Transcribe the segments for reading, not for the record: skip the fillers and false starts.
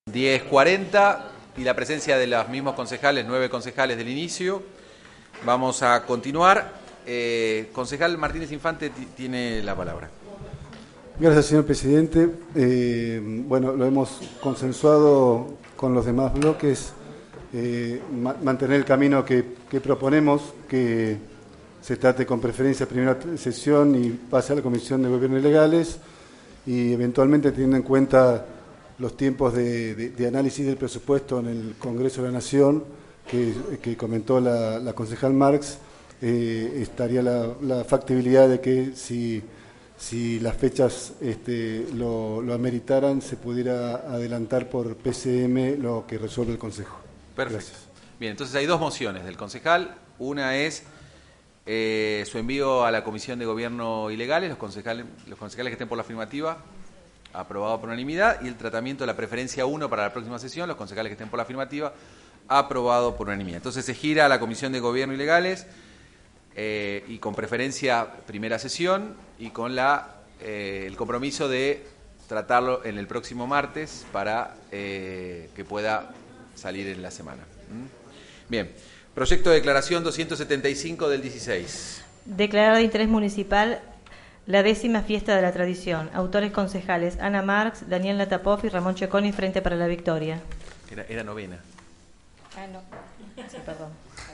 10:40 y la presencia de los mismos concejales, 9 concejales del inicio. Vamos a continuar. Concejal Martínez Infante tiene la palabra. Gracias, señor presidente. Bueno, lo hemos consensuado con los demás bloques, mantener el camino que proponemos, que se trate con preferencia primera sesión y pase a la Comisión de Gobierno y Legales, y eventualmente teniendo en cuenta los tiempos de análisis del presupuesto en el Congreso de la Nación, que comentó la concejal Marx, estaría la factibilidad de que si las fechas lo ameritaran, se pudiera adelantar por PCM lo que resuelve el Consejo. Perfecto. Gracias. Bien, entonces hay dos mociones del concejal. Una es su envío a la Comisión de Gobierno y Legales, los concejales que estén por la afirmativa, aprobado por unanimidad, y el tratamiento de la preferencia 1 para la próxima sesión, los concejales que estén por la afirmativa, aprobado por unanimidad. Entonces se gira a la Comisión de Gobierno y Legales y con preferencia primera sesión y con el compromiso de tratarlo en el próximo martes para que pueda salir en la semana. Bien, proyecto de declaración 275 del 16. Declarar de interés municipal la 10ª fiesta de la tradición. Autores concejales Ana Marx, Daniel Latapov y Ramón Checoni, Frente para la Victoria. Era novena. Ah, no. Sí, perdón.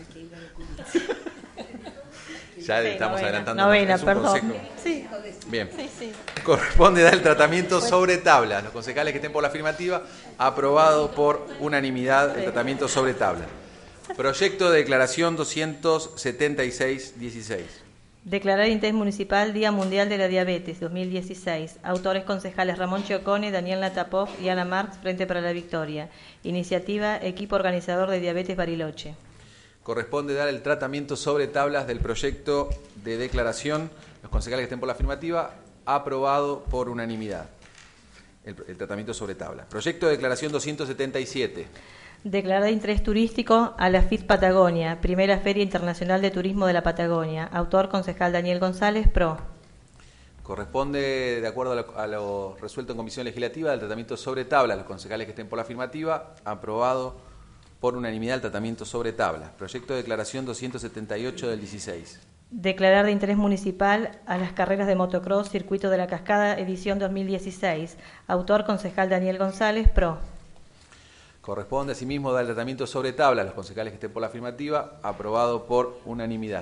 Ya sí, estamos novena, adelantando. Novena, es un perdón. consejo. Sí. Bien. Sí. Corresponde dar el tratamiento sobre tablas. Los concejales que estén por la afirmativa, aprobado por unanimidad el tratamiento sobre tablas. Proyecto de declaración 276-16. Declarar de interés municipal Día Mundial de la Diabetes 2016. Autores concejales Ramón Checoni, Daniel Latapov y Ana Marx, Frente para la Victoria. Iniciativa Equipo Organizador de Diabetes Bariloche. Corresponde dar el tratamiento sobre tablas del proyecto de declaración. Los concejales que estén por la afirmativa, aprobado por unanimidad. El tratamiento sobre tablas. Proyecto de declaración 277. Declarar de interés turístico a la FIT Patagonia, Primera Feria Internacional de Turismo de la Patagonia. Autor concejal Daniel González, PRO. Corresponde, de acuerdo a lo resuelto en comisión legislativa, del tratamiento sobre tablas. Los concejales que estén por la afirmativa, aprobado por unanimidad el tratamiento sobre tablas. Proyecto de declaración 278 del 16. Declarar de interés municipal a las carreras de motocross Circuito de la Cascada, edición 2016. Autor concejal Daniel González, PRO. Corresponde asimismo dar el tratamiento sobre tablas. Los concejales que estén por la afirmativa, aprobado por unanimidad.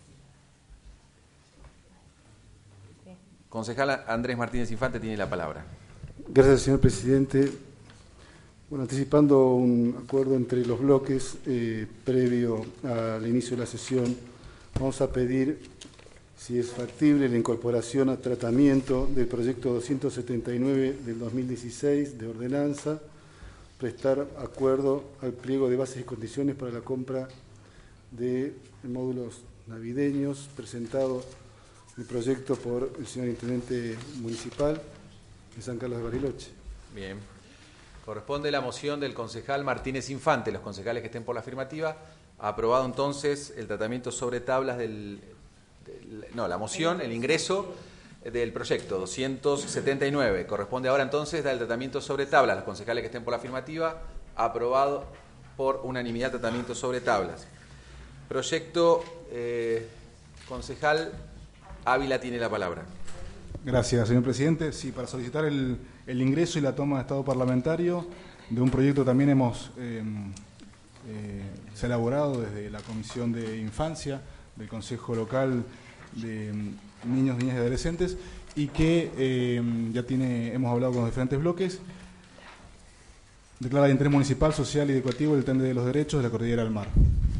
Concejal Andrés Martínez Infante tiene la palabra. Gracias, señor presidente. Bueno, anticipando un acuerdo entre los bloques previo al inicio de la sesión, vamos a pedir, si es factible, la incorporación a tratamiento del proyecto 279 del 2016 de ordenanza, prestar acuerdo al pliego de bases y condiciones para la compra de módulos navideños presentado el proyecto por el señor Intendente Municipal de San Carlos de Bariloche. Bien. Corresponde la moción del concejal Martínez Infante. Los concejales que estén por la afirmativa, aprobado entonces el tratamiento sobre tablas la moción, el ingreso del proyecto 279. Corresponde ahora entonces dar el tratamiento sobre tablas. Los concejales que estén por la afirmativa, aprobado por unanimidad el tratamiento sobre tablas. Proyecto, concejal Ávila tiene la palabra. Gracias, señor presidente. Sí, para solicitar el ingreso y la toma de estado parlamentario de un proyecto también se ha elaborado desde la Comisión de Infancia del Consejo Local de Niños, Niñas y Adolescentes, y que hemos hablado con los diferentes bloques. Declara de interés municipal, social y educativo el tren de los derechos de la Cordillera del Mar.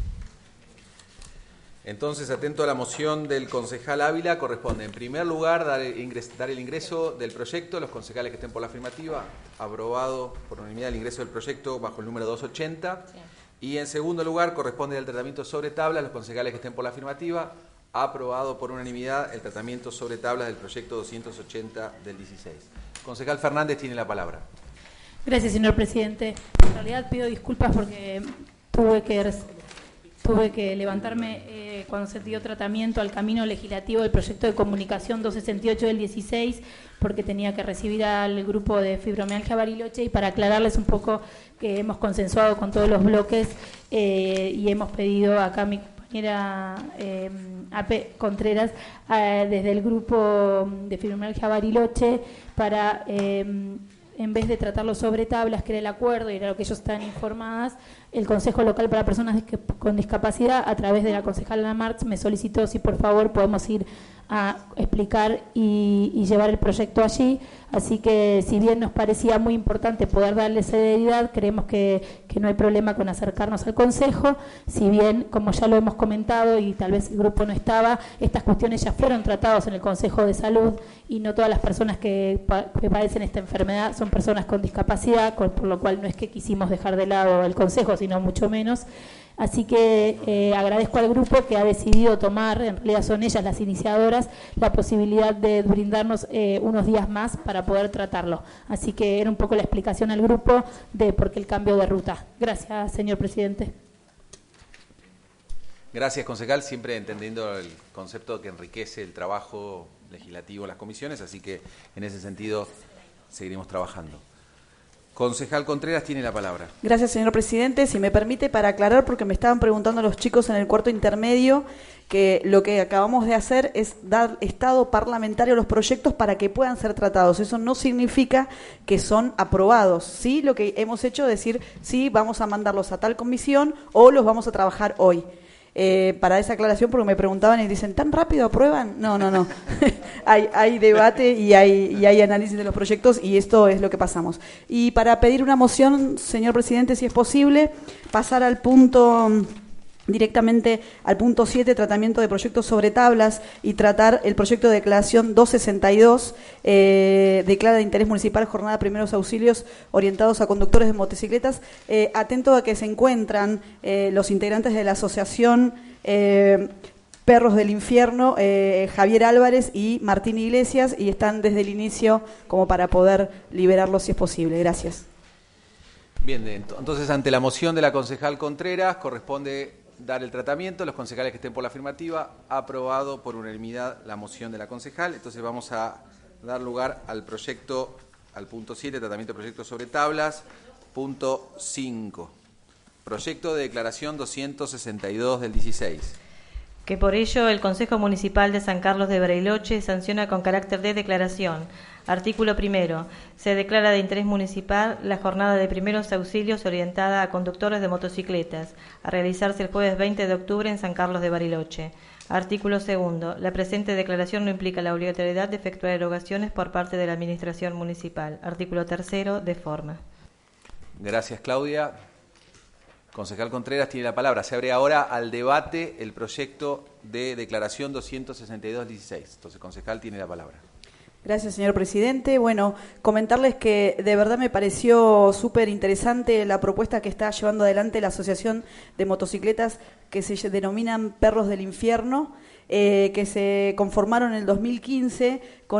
Entonces, atento a la moción del concejal Ávila, corresponde en primer lugar dar el ingreso del proyecto. Los concejales que estén por la afirmativa, aprobado por unanimidad el ingreso del proyecto bajo el número 280. Sí. Y en segundo lugar, corresponde al tratamiento sobre tablas. Los concejales que estén por la afirmativa, aprobado por unanimidad el tratamiento sobre tablas del proyecto 280 del 16. Concejal Fernández tiene la palabra. Gracias, señor presidente. En realidad pido disculpas porque tuve que tuve que levantarme cuando se dio tratamiento al camino legislativo del proyecto de comunicación 268 del 16, porque tenía que recibir al grupo de fibromialgia Bariloche, y para aclararles un poco que hemos consensuado con todos los bloques y hemos pedido acá mi compañera AP Contreras desde el grupo de fibromialgia Bariloche para en vez de tratarlo sobre tablas, que era el acuerdo y era lo que ellos están informadas, el Consejo Local para Personas con Discapacidad, a través de la concejala Ana Marx, me solicitó si por favor podemos ir a explicar y llevar el proyecto allí. Así que, si bien nos parecía muy importante poder darle celeridad, creemos que no hay problema con acercarnos al Consejo. Si bien, como ya lo hemos comentado y tal vez el grupo no estaba, estas cuestiones ya fueron tratadas en el Consejo de Salud, y no todas las personas que padecen esta enfermedad son personas con discapacidad, por lo cual no es que quisimos dejar de lado el Consejo, sino mucho menos. Así que agradezco al grupo que ha decidido tomar, en realidad son ellas las iniciadoras, la posibilidad de brindarnos unos días más para poder tratarlo. Así que era un poco la explicación al grupo de por qué el cambio de ruta. Gracias, señor presidente. Gracias, concejal, siempre entendiendo el concepto que enriquece el trabajo legislativo en las comisiones, así que en ese sentido seguiremos trabajando. Concejal Contreras tiene la palabra. Gracias, señor presidente. Si me permite, para aclarar, porque me estaban preguntando los chicos en el cuarto intermedio, que lo que acabamos de hacer es dar estado parlamentario a los proyectos para que puedan ser tratados. Eso no significa que son aprobados. Sí, lo que hemos hecho es decir, sí, vamos a mandarlos a tal comisión o los vamos a trabajar hoy. Para esa aclaración, porque me preguntaban y dicen, ¿tan rápido aprueban? No. hay debate y hay análisis de los proyectos, y esto es lo que pasamos. Y para pedir una moción, señor presidente, si es posible, pasar al punto directamente al punto 7, tratamiento de proyectos sobre tablas, y tratar el proyecto de declaración 262, declara de interés municipal jornada de primeros auxilios orientados a conductores de motocicletas, atento a que se encuentran los integrantes de la asociación Perros del Infierno, Javier Álvarez y Martín Iglesias, y están desde el inicio como para poder liberarlos si es posible. Gracias. Bien, entonces ante la moción de la concejal Contreras corresponde dar el tratamiento. Los concejales que estén por la afirmativa, aprobado por unanimidad la moción de la concejal. Entonces vamos a dar lugar al proyecto, al punto 7, tratamiento de proyectos sobre tablas. Punto 5, proyecto de declaración 262 del 16. Que por ello el Consejo Municipal de San Carlos de Bariloche sanciona con carácter de declaración. Artículo 1. Se declara de interés municipal la jornada de primeros auxilios orientada a conductores de motocicletas, a realizarse el jueves 20 de octubre en San Carlos de Bariloche. Artículo 2. La presente declaración no implica la obligatoriedad de efectuar erogaciones por parte de la Administración Municipal. Artículo 3. De forma. Gracias, Claudia. Concejal Contreras tiene la palabra. Se abre ahora al debate el proyecto de declaración 262-16. Entonces, concejal tiene la palabra. Gracias, señor presidente. Bueno, comentarles que de verdad me pareció súper interesante la propuesta que está llevando adelante la Asociación de Motocicletas, que se denominan Perros del Infierno, que se conformaron en el 2015 con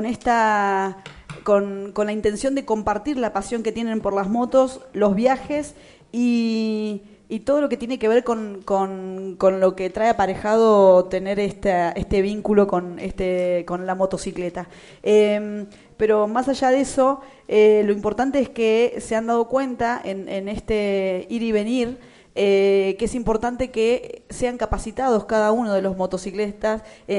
la intención de compartir la pasión que tienen por las motos, los viajes y todo lo que tiene que ver con lo que trae aparejado tener este vínculo con la motocicleta. Pero más allá de eso, lo importante es que se han dado cuenta en este ir y venir, que es importante que sean capacitados cada uno de los motociclistas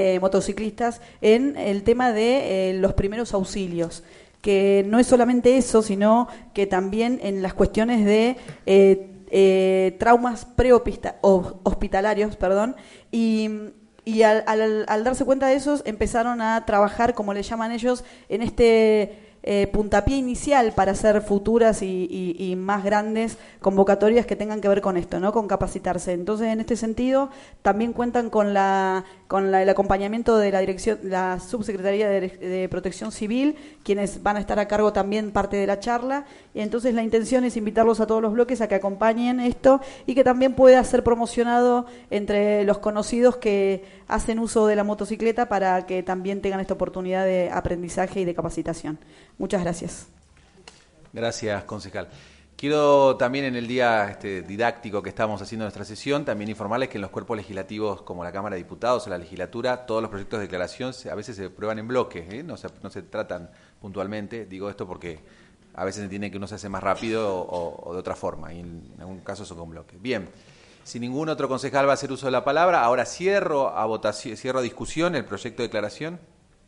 en el tema de los primeros auxilios, que no es solamente eso, sino que también en las cuestiones de traumas prehospitalarios, y al darse cuenta de esos empezaron a trabajar, como le llaman ellos, en este puntapié inicial para hacer futuras y más grandes convocatorias que tengan que ver con esto, ¿no? Con capacitarse. Entonces, en este sentido, también cuentan con el acompañamiento de la dirección, la Subsecretaría de Protección Civil, quienes van a estar a cargo también parte de la charla. Y entonces la intención es invitarlos a todos los bloques a que acompañen esto y que también pueda ser promocionado entre los conocidos que hacen uso de la motocicleta, para que también tengan esta oportunidad de aprendizaje y de capacitación. Muchas gracias. Gracias, concejal. Quiero también en el día didáctico que estamos haciendo en nuestra sesión, también informarles que en los cuerpos legislativos como la Cámara de Diputados o la legislatura, todos los proyectos de declaración a veces se prueban en bloque, no se tratan puntualmente. Digo esto porque a veces se entiende que uno se hace más rápido o de otra forma, y en algún caso son con bloque. Bien, si ningún otro concejal va a hacer uso de la palabra, ahora cierro a discusión el proyecto de declaración.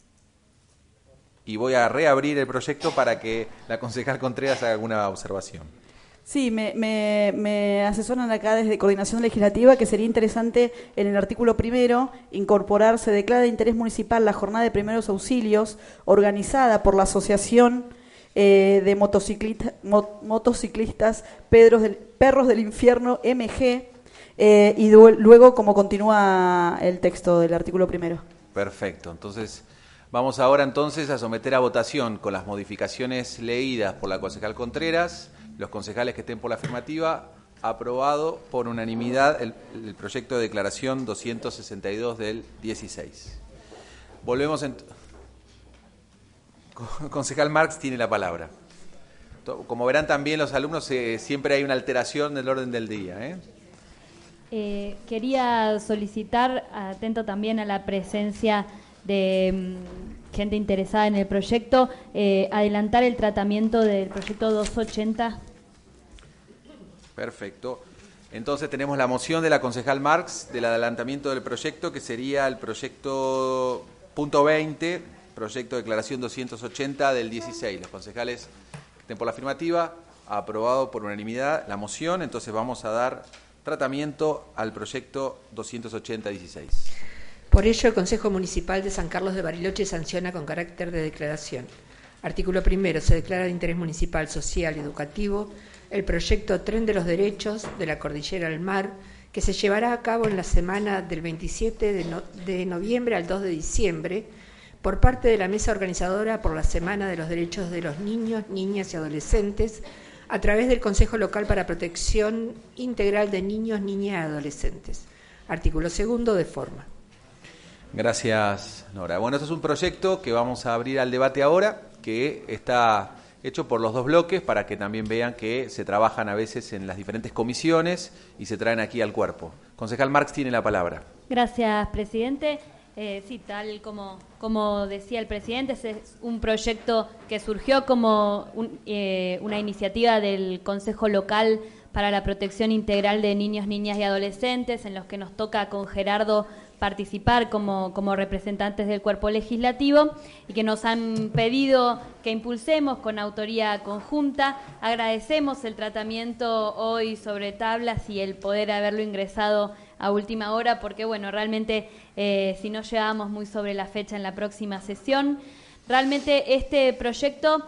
Y voy a reabrir el proyecto para que la concejal Contreras haga alguna observación. Sí, me asesoran acá desde Coordinación Legislativa que sería interesante en el artículo 1 incorporar, se declara de interés municipal la jornada de primeros auxilios organizada por la Asociación de Motociclistas Perros del Infierno MG y luego como continúa el texto del artículo 1. Perfecto, entonces... Vamos ahora entonces a someter a votación con las modificaciones leídas por la concejal Contreras, los concejales que estén por la afirmativa, aprobado por unanimidad el proyecto de declaración 262 del 16. Volvemos Concejal Marx tiene la palabra. Como verán también los alumnos, siempre hay una alteración del orden del día. Quería solicitar, atento también a la presencia de gente interesada en el proyecto, adelantar el tratamiento del proyecto 280. Perfecto. Entonces tenemos la moción de la concejal Marx del adelantamiento del proyecto, que sería el proyecto punto 20, proyecto de declaración 280 del 16. Los concejales que estén por la afirmativa, aprobado por unanimidad la moción, entonces vamos a dar tratamiento al proyecto 280-16. Por ello, el Consejo Municipal de San Carlos de Bariloche sanciona con carácter de declaración. Artículo 1. Se declara de interés municipal, social y educativo el proyecto Tren de los Derechos de la Cordillera al Mar, que se llevará a cabo en la semana del 27 de noviembre al 2 de diciembre por parte de la Mesa Organizadora por la Semana de los Derechos de los Niños, Niñas y Adolescentes a través del Consejo Local para Protección Integral de Niños, Niñas y Adolescentes. Artículo 2 de forma. Gracias, Nora. Bueno, este es un proyecto que vamos a abrir al debate ahora, que está hecho por los dos bloques para que también vean que se trabajan a veces en las diferentes comisiones y se traen aquí al cuerpo. Concejal Marx tiene la palabra. Gracias, presidente. Sí, tal como decía el presidente, es un proyecto que surgió como una iniciativa del Consejo Local para la Protección Integral de Niños, Niñas y Adolescentes, en los que nos toca con Gerardo participar como representantes del cuerpo legislativo y que nos han pedido que impulsemos con autoría conjunta. Agradecemos el tratamiento hoy sobre tablas y el poder haberlo ingresado a última hora porque, bueno, realmente si no llegábamos muy sobre la fecha en la próxima sesión. Realmente este proyecto,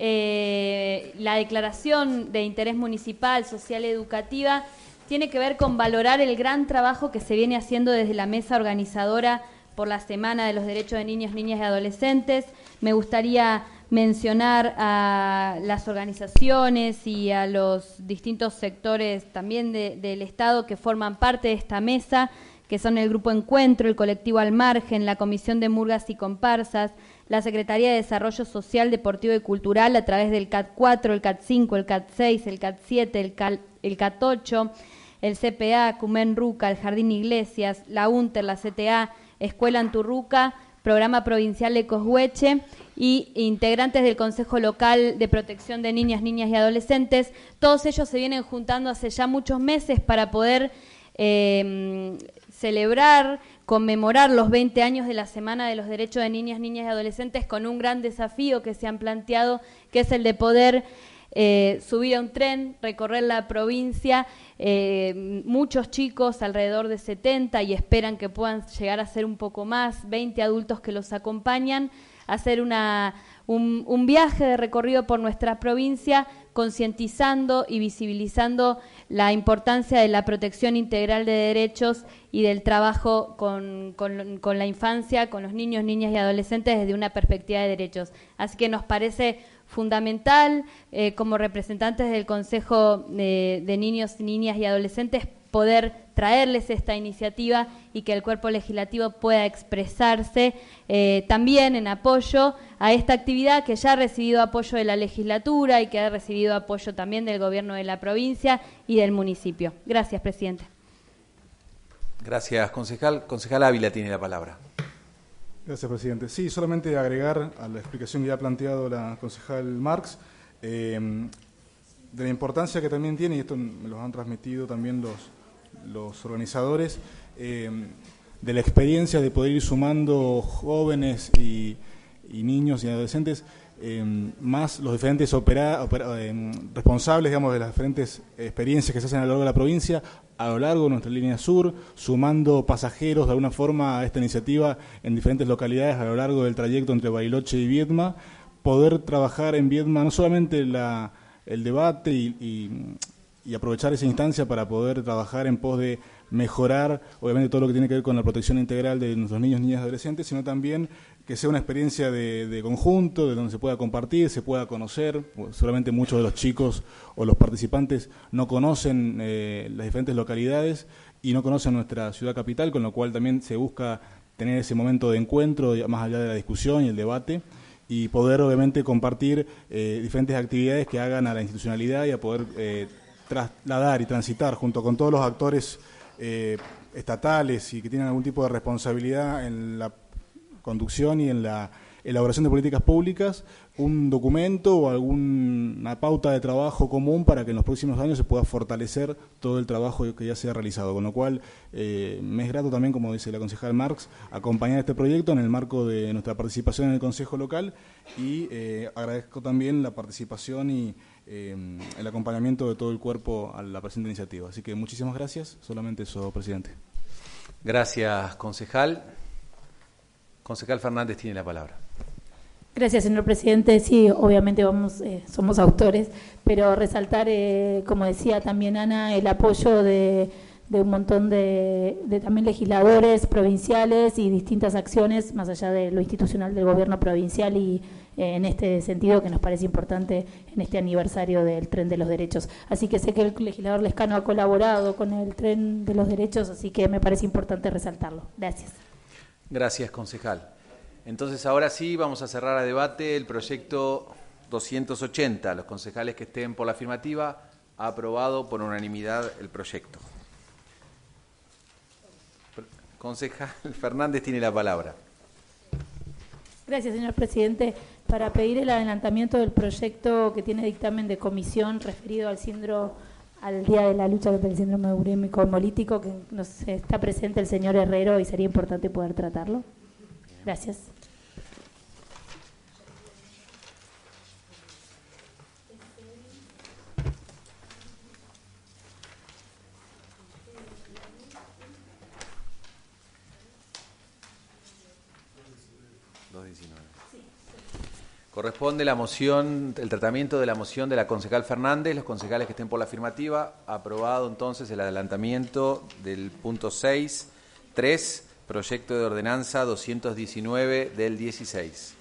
la declaración de interés municipal, social y educativa, tiene que ver con valorar el gran trabajo que se viene haciendo desde la mesa organizadora por la Semana de los Derechos de Niños, Niñas y Adolescentes. Me gustaría mencionar a las organizaciones y a los distintos sectores también del Estado que forman parte de esta mesa, que son el Grupo Encuentro, el Colectivo Al Margen, la Comisión de Murgas y Comparsas, la Secretaría de Desarrollo Social, Deportivo y Cultural a través del CAT 4, el CAT 5, el CAT 6, el CAT 7, el CAT 8, el CPA, Cumen Ruca, el Jardín Iglesias, la UNTER, la CTA, Escuela Anturruca, Programa Provincial de Coshueche y integrantes del Consejo Local de Protección de Niñas, Niñas y Adolescentes. Todos ellos se vienen juntando hace ya muchos meses para poder celebrar, conmemorar los 20 años de la Semana de los Derechos de Niñas, Niñas y Adolescentes con un gran desafío que se han planteado, que es el de poder subir a un tren, recorrer la provincia, muchos chicos, alrededor de 70, y esperan que puedan llegar a ser un poco más, 20 adultos que los acompañan, hacer un viaje de recorrido por nuestra provincia, concientizando y visibilizando la importancia de la protección integral de derechos y del trabajo con la infancia, con los niños, niñas y adolescentes desde una perspectiva de derechos. Así que nos parece fundamental, como representantes del Consejo de Niños, Niñas y Adolescentes, poder traerles esta iniciativa y que el cuerpo legislativo pueda expresarse también en apoyo a esta actividad que ya ha recibido apoyo de la legislatura y que ha recibido apoyo también del gobierno de la provincia y del municipio. Gracias, presidente. Gracias, concejal. Concejal Ávila tiene la palabra. Gracias, presidente. Sí, solamente agregar a la explicación que ya ha planteado la concejal Marx, de la importancia que también tiene, y esto me lo han transmitido también los organizadores, de la experiencia de poder ir sumando jóvenes y niños y adolescentes, más los diferentes responsables, digamos, de las diferentes experiencias que se hacen a lo largo de la provincia, a lo largo de nuestra línea sur, sumando pasajeros de alguna forma a esta iniciativa en diferentes localidades a lo largo del trayecto entre Bariloche y Viedma, poder trabajar en Viedma no solamente el debate y aprovechar esa instancia para poder trabajar en pos de mejorar, obviamente, todo lo que tiene que ver con la protección integral de nuestros niños, niñas y adolescentes, sino también que sea una experiencia de conjunto, de donde se pueda compartir, se pueda conocer. Seguramente muchos de los chicos o los participantes no conocen las diferentes localidades y no conocen nuestra ciudad capital, con lo cual también se busca tener ese momento de encuentro, más allá de la discusión y el debate, y poder, obviamente, compartir diferentes actividades que hagan a la institucionalidad y a poder trasladar y transitar junto con todos los actores estatales y que tienen algún tipo de responsabilidad en la conducción y en la elaboración de políticas públicas, un documento o alguna pauta de trabajo común para que en los próximos años se pueda fortalecer todo el trabajo que ya se ha realizado. Con lo cual, me es grato también, como dice la concejal Marx, acompañar este proyecto en el marco de nuestra participación en el Consejo Local y agradezco también la participación y el acompañamiento de todo el cuerpo a la presente iniciativa. Así que muchísimas gracias. Solamente eso, presidente. Gracias, concejal. Concejal Fernández tiene la palabra. Gracias, señor presidente. Sí, obviamente somos autores, pero resaltar, como decía también Ana, el apoyo de un montón de también legisladores provinciales y distintas acciones, más allá de lo institucional del gobierno provincial y en este sentido que nos parece importante en este aniversario del Tren de los Derechos. Así que sé que el legislador Lescano ha colaborado con el Tren de los Derechos, así que me parece importante resaltarlo. Gracias. Gracias, concejal. Entonces, ahora sí, vamos a cerrar a debate el proyecto 280. Los concejales que estén por la afirmativa, ha aprobado por unanimidad el proyecto. Concejal Fernández tiene la palabra. Gracias, señor presidente. Para pedir el adelantamiento del proyecto que tiene dictamen de comisión referido al Día de la Lucha contra el Síndrome Urémico Hemolítico, que nos está presente el señor Herrero y sería importante poder tratarlo. Gracias. Corresponde la moción, el tratamiento de la moción de la concejal Fernández. Los concejales que estén por la afirmativa, aprobado entonces el adelantamiento del punto 6.3, proyecto de ordenanza 219 del 16.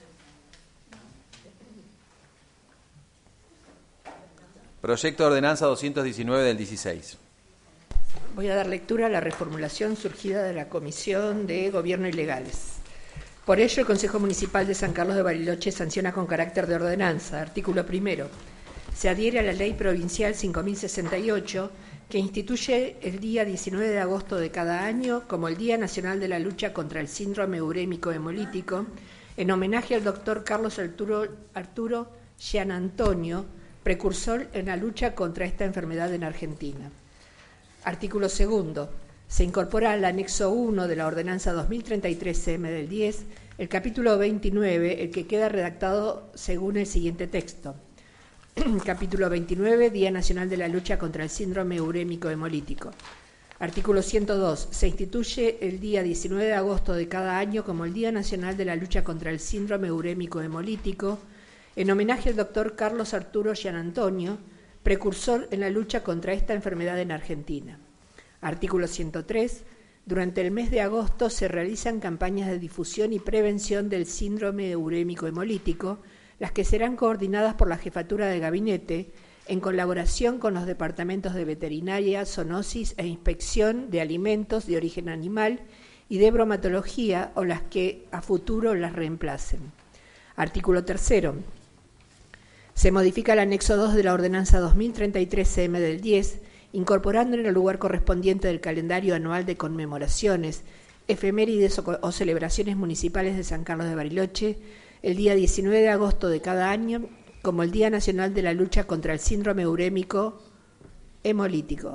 Proyecto de ordenanza 219 del 16. Voy a dar lectura a la reformulación surgida de la Comisión de Gobierno y Legales. Por ello, el Consejo Municipal de San Carlos de Bariloche sanciona con carácter de ordenanza. Artículo 1. Se adhiere a la Ley Provincial 5068, que instituye el día 19 de agosto de cada año como el Día Nacional de la Lucha contra el Síndrome Urémico Hemolítico, en homenaje al doctor Carlos Arturo Gianantonio, precursor en la lucha contra esta enfermedad en Argentina. Artículo 2. Se incorpora al anexo 1 de la Ordenanza 2033-CM del 10, el capítulo 29, el que queda redactado según el siguiente texto. Capítulo 29, Día Nacional de la Lucha contra el Síndrome Urémico Hemolítico. Artículo 102. Se instituye el día 19 de agosto de cada año como el Día Nacional de la Lucha contra el Síndrome Urémico Hemolítico, en homenaje al doctor Carlos Arturo Gianantonio, precursor en la lucha contra esta enfermedad en Argentina. Artículo 103. Durante el mes de agosto se realizan campañas de difusión y prevención del síndrome urémico hemolítico, las que serán coordinadas por la Jefatura de Gabinete, en colaboración con los departamentos de veterinaria, zoonosis e inspección de alimentos de origen animal y de bromatología o las que a futuro las reemplacen. Artículo 3. Se modifica el anexo 2 de la Ordenanza 2033-CM del 10, incorporando en el lugar correspondiente del calendario anual de conmemoraciones, efemérides o celebraciones municipales de San Carlos de Bariloche, el día 19 de agosto de cada año, como el Día Nacional de la Lucha contra el Síndrome Urémico Hemolítico.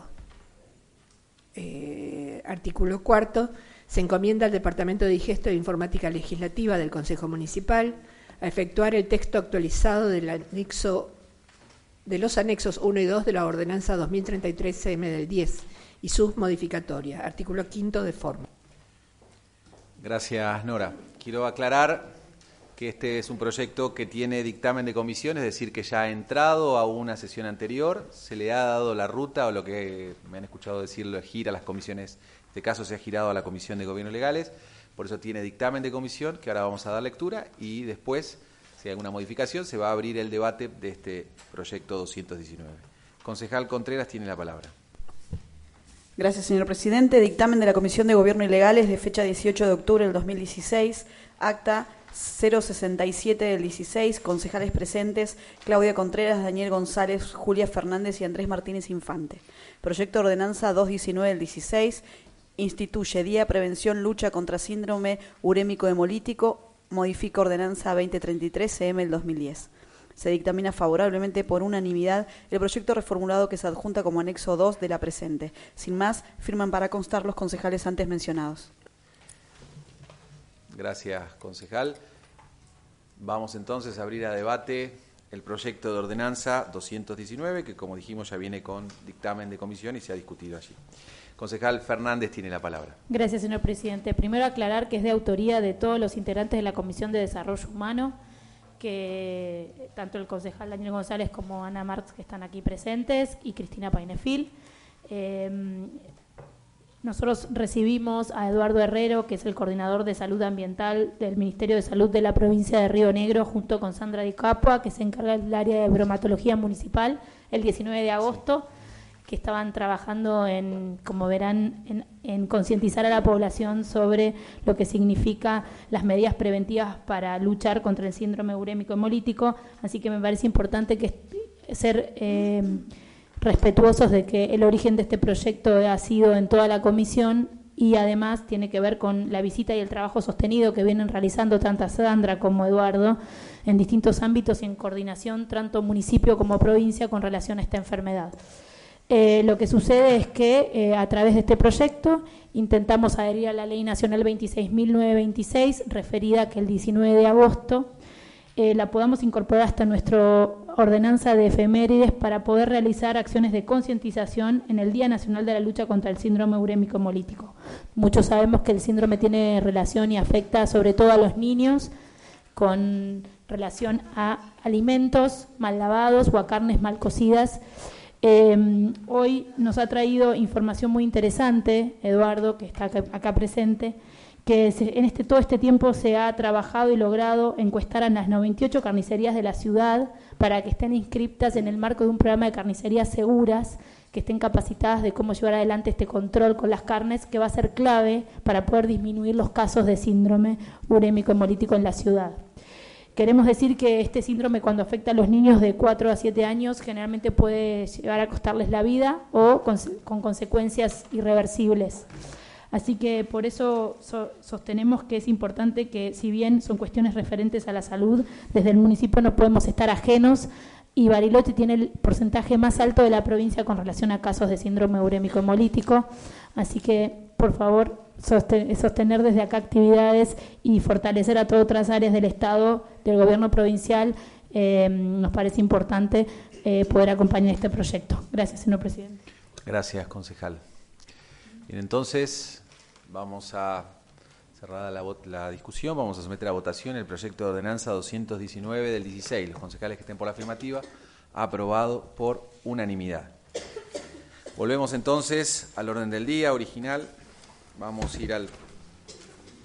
Artículo 4. Se encomienda al Departamento de Digesto e Informática Legislativa del Consejo Municipal a efectuar el texto actualizado de los anexos 1 y 2 de la Ordenanza 2033-CM del 10 y sus modificatorias. Artículo 5 de forma. Gracias, Nora. Quiero aclarar que este es un proyecto que tiene dictamen de comisión, es decir, que ya ha entrado a una sesión anterior, se le ha dado la ruta, o lo que me han escuchado decirlo, gira a las comisiones, en este caso se ha girado a la Comisión de Gobiernos Legales, por eso tiene dictamen de comisión, que ahora vamos a dar lectura, y después, si hay alguna modificación, se va a abrir el debate de este proyecto 219. Concejal Contreras tiene la palabra. Gracias, señor presidente. Dictamen de la Comisión de Gobierno y Legales de fecha 18 de octubre del 2016, acta 067 del 16, concejales presentes, Claudia Contreras, Daniel González, Julia Fernández y Andrés Martínez Infante. Proyecto de Ordenanza 219 del 16, instituye Día de Prevención Lucha contra Síndrome Urémico Hemolítico, modifica Ordenanza 2033-CM del 2010. Se dictamina favorablemente por unanimidad el proyecto reformulado que se adjunta como anexo 2 de la presente. Sin más, firman para constar los concejales antes mencionados. Gracias, concejal. Vamos entonces a abrir a debate el proyecto de ordenanza 219, que como dijimos ya viene con dictamen de comisión y se ha discutido allí. Concejal Fernández tiene la palabra. Gracias, señor presidente. Primero aclarar que es de autoría de todos los integrantes de la Comisión de Desarrollo Humano, que tanto el concejal Daniel González como Ana Marx, que están aquí presentes, y Cristina Painefil. Nosotros recibimos a Eduardo Herrero, que es el coordinador de salud ambiental del Ministerio de Salud de la provincia de Río Negro, junto con Sandra Di Capua, que se encarga del área de bromatología municipal, el 19 de agosto, que estaban trabajando como verán, en concientizar a la población sobre lo que significa las medidas preventivas para luchar contra el síndrome urémico hemolítico. Así que me parece importante ser respetuosos de que el origen de este proyecto ha sido en toda la comisión y además tiene que ver con la visita y el trabajo sostenido que vienen realizando tanto Sandra como Eduardo en distintos ámbitos y en coordinación tanto municipio como provincia con relación a esta enfermedad. Lo que sucede es que a través de este proyecto intentamos adherir a la Ley Nacional 26.926, referida a que el 19 de agosto la podamos incorporar hasta nuestra ordenanza de efemérides para poder realizar acciones de concientización en el Día Nacional de la Lucha contra el Síndrome Urémico Hemolítico. Muchos sabemos que el síndrome tiene relación y afecta sobre todo a los niños con relación a alimentos mal lavados o a carnes mal cocidas. Hoy nos ha traído información muy interesante, Eduardo, que está acá presente, que todo este tiempo se ha trabajado y logrado encuestar a las 98 carnicerías de la ciudad para que estén inscriptas en el marco de un programa de carnicerías seguras, que estén capacitadas de cómo llevar adelante este control con las carnes, que va a ser clave para poder disminuir los casos de síndrome urémico hemolítico en la ciudad. Queremos decir que este síndrome, cuando afecta a los niños de 4 a 7 años, generalmente puede llegar a costarles la vida o con consecuencias irreversibles. Así que por eso sostenemos que es importante que, si bien son cuestiones referentes a la salud, desde el municipio no podemos estar ajenos, y Bariloche tiene el porcentaje más alto de la provincia con relación a casos de síndrome urémico hemolítico. Así que, por favor, sostener desde acá actividades y fortalecer a todas otras áreas del Estado, del gobierno provincial. Nos parece importante poder acompañar este proyecto. Gracias, señor presidente. Gracias, concejal. Bien, entonces vamos a cerrar la discusión, vamos a someter a votación el proyecto de ordenanza 219 del 16. Los concejales que estén por la afirmativa, aprobado por unanimidad. Volvemos entonces al orden del día original. Vamos a ir al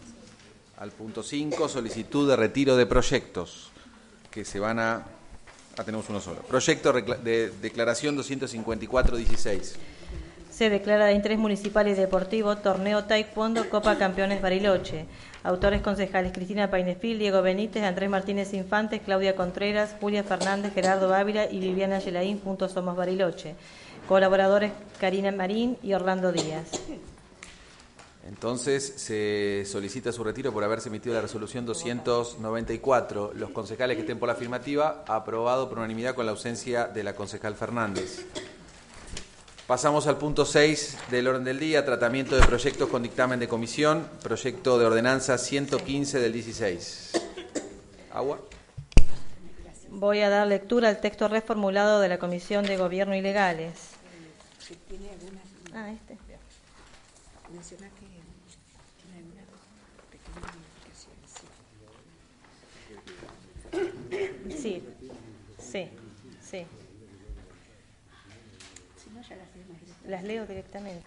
punto 5, solicitud de retiro de proyectos que se van a tenemos uno solo. Proyecto de declaración 254-16. Se declara de interés municipal y deportivo Torneo Taekwondo Copa Campeones Bariloche. Autores concejales Cristina Painefil, Diego Benítez, Andrés Martínez Infantes, Claudia Contreras, Julia Fernández, Gerardo Ávila y Viviana Yelaín, juntos Somos Bariloche. Colaboradores Karina Marín y Orlando Díaz. Entonces se solicita su retiro por haberse emitido la resolución 294. Los concejales que estén por la afirmativa, aprobado por unanimidad con la ausencia de la concejal Fernández. Pasamos al punto 6 del orden del día, tratamiento de proyectos con dictamen de comisión, proyecto de ordenanza 115 del 16. Agua. Voy a dar lectura al texto reformulado de la Comisión de Gobierno y Legales. Este. Menciona que tiene alguna pequeña modificación. Sí. Si no, ya las leemos directamente. Las leo directamente.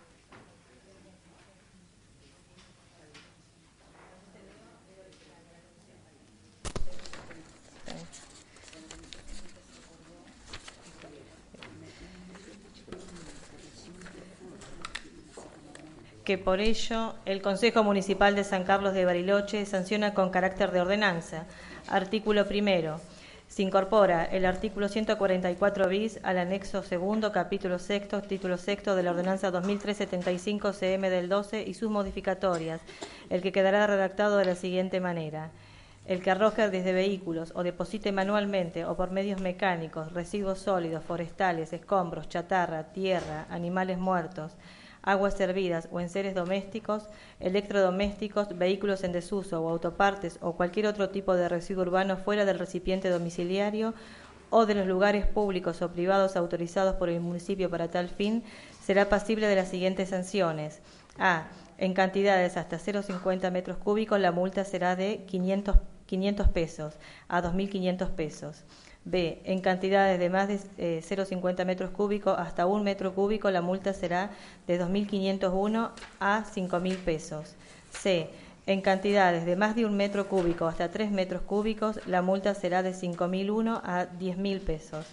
Que por ello el Consejo Municipal de San Carlos de Bariloche sanciona con carácter de ordenanza. Artículo primero. Se incorpora el artículo 144 bis al anexo segundo, capítulo sexto, título sexto de la ordenanza 2375 CM del 12 y sus modificatorias, el que quedará redactado de la siguiente manera. El que arroje desde vehículos o deposite manualmente o por medios mecánicos residuos sólidos, forestales, escombros, chatarra, tierra, animales muertos, aguas servidas o enseres domésticos, electrodomésticos, vehículos en desuso o autopartes o cualquier otro tipo de residuo urbano fuera del recipiente domiciliario o de los lugares públicos o privados autorizados por el municipio para tal fin, será pasible de las siguientes sanciones. A. En cantidades hasta 0,50 metros cúbicos, la multa será de 500 pesos a 2.500 pesos. B. En cantidades de más de 0,50 metros cúbicos hasta 1 metro cúbico, la multa será de 2.501 a 5.000 pesos. C. En cantidades de más de 1 metro cúbico hasta 3 metros cúbicos, la multa será de 5.001 a 10.000 pesos.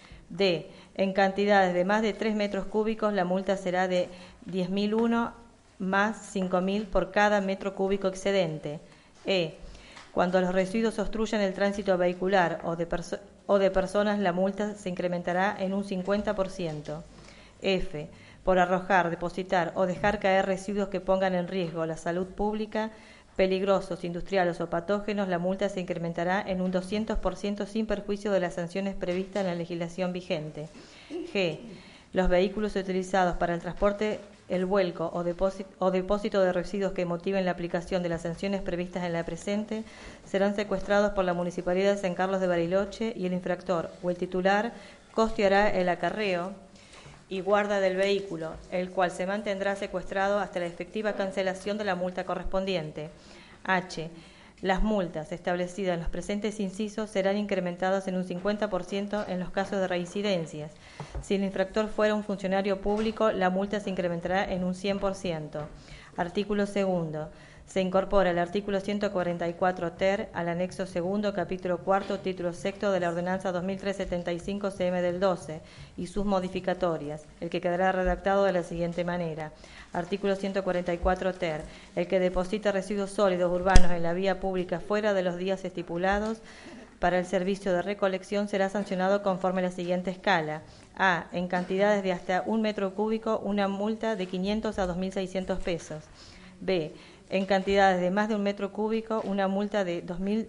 D. En cantidades de más de 3 metros cúbicos, la multa será de 10.001 más 5.000 por cada metro cúbico excedente. E. Cuando los residuos obstruyan el tránsito vehicular o de personas, la multa se incrementará en un 50%. F. Por arrojar, depositar o dejar caer residuos que pongan en riesgo la salud pública, peligrosos, industriales o patógenos, la multa se incrementará en un 200% sin perjuicio de las sanciones previstas en la legislación vigente. G. Los vehículos utilizados para el transporte, el vuelco o depósito de residuos que motiven la aplicación de las sanciones previstas en la presente serán secuestrados por la Municipalidad de San Carlos de Bariloche y el infractor o el titular costeará el acarreo y guarda del vehículo, el cual se mantendrá secuestrado hasta la efectiva cancelación de la multa correspondiente. H. Las multas establecidas en los presentes incisos serán incrementadas en un 50% en los casos de reincidencias. Si el infractor fuera un funcionario público, la multa se incrementará en un 100%. Artículo segundo. Se incorpora el artículo 144 ter al anexo segundo, capítulo cuarto, título sexto de la ordenanza 2375 CM del 12 y sus modificatorias, el que quedará redactado de la siguiente manera. Artículo 144 ter. El que deposita residuos sólidos urbanos en la vía pública fuera de los días estipulados para el servicio de recolección será sancionado conforme a la siguiente escala. A. En cantidades de hasta 1 metro cúbico, una multa de 500 a 2.600 pesos. B. En cantidades de más de 1 metro cúbico, una multa de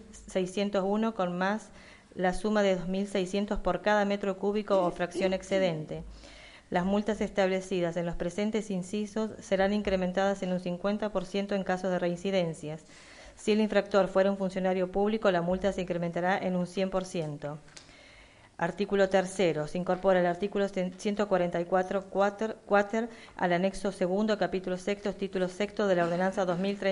2.601 con más la suma de 2.600 por cada metro cúbico o fracción excedente. Las multas establecidas en los presentes incisos serán incrementadas en un 50% en casos de reincidencias. Si el infractor fuera un funcionario público, la multa se incrementará en un 100%. Artículo tercero. Se incorpora el artículo 144 cuater al anexo segundo, capítulo sexto, título sexto de la ordenanza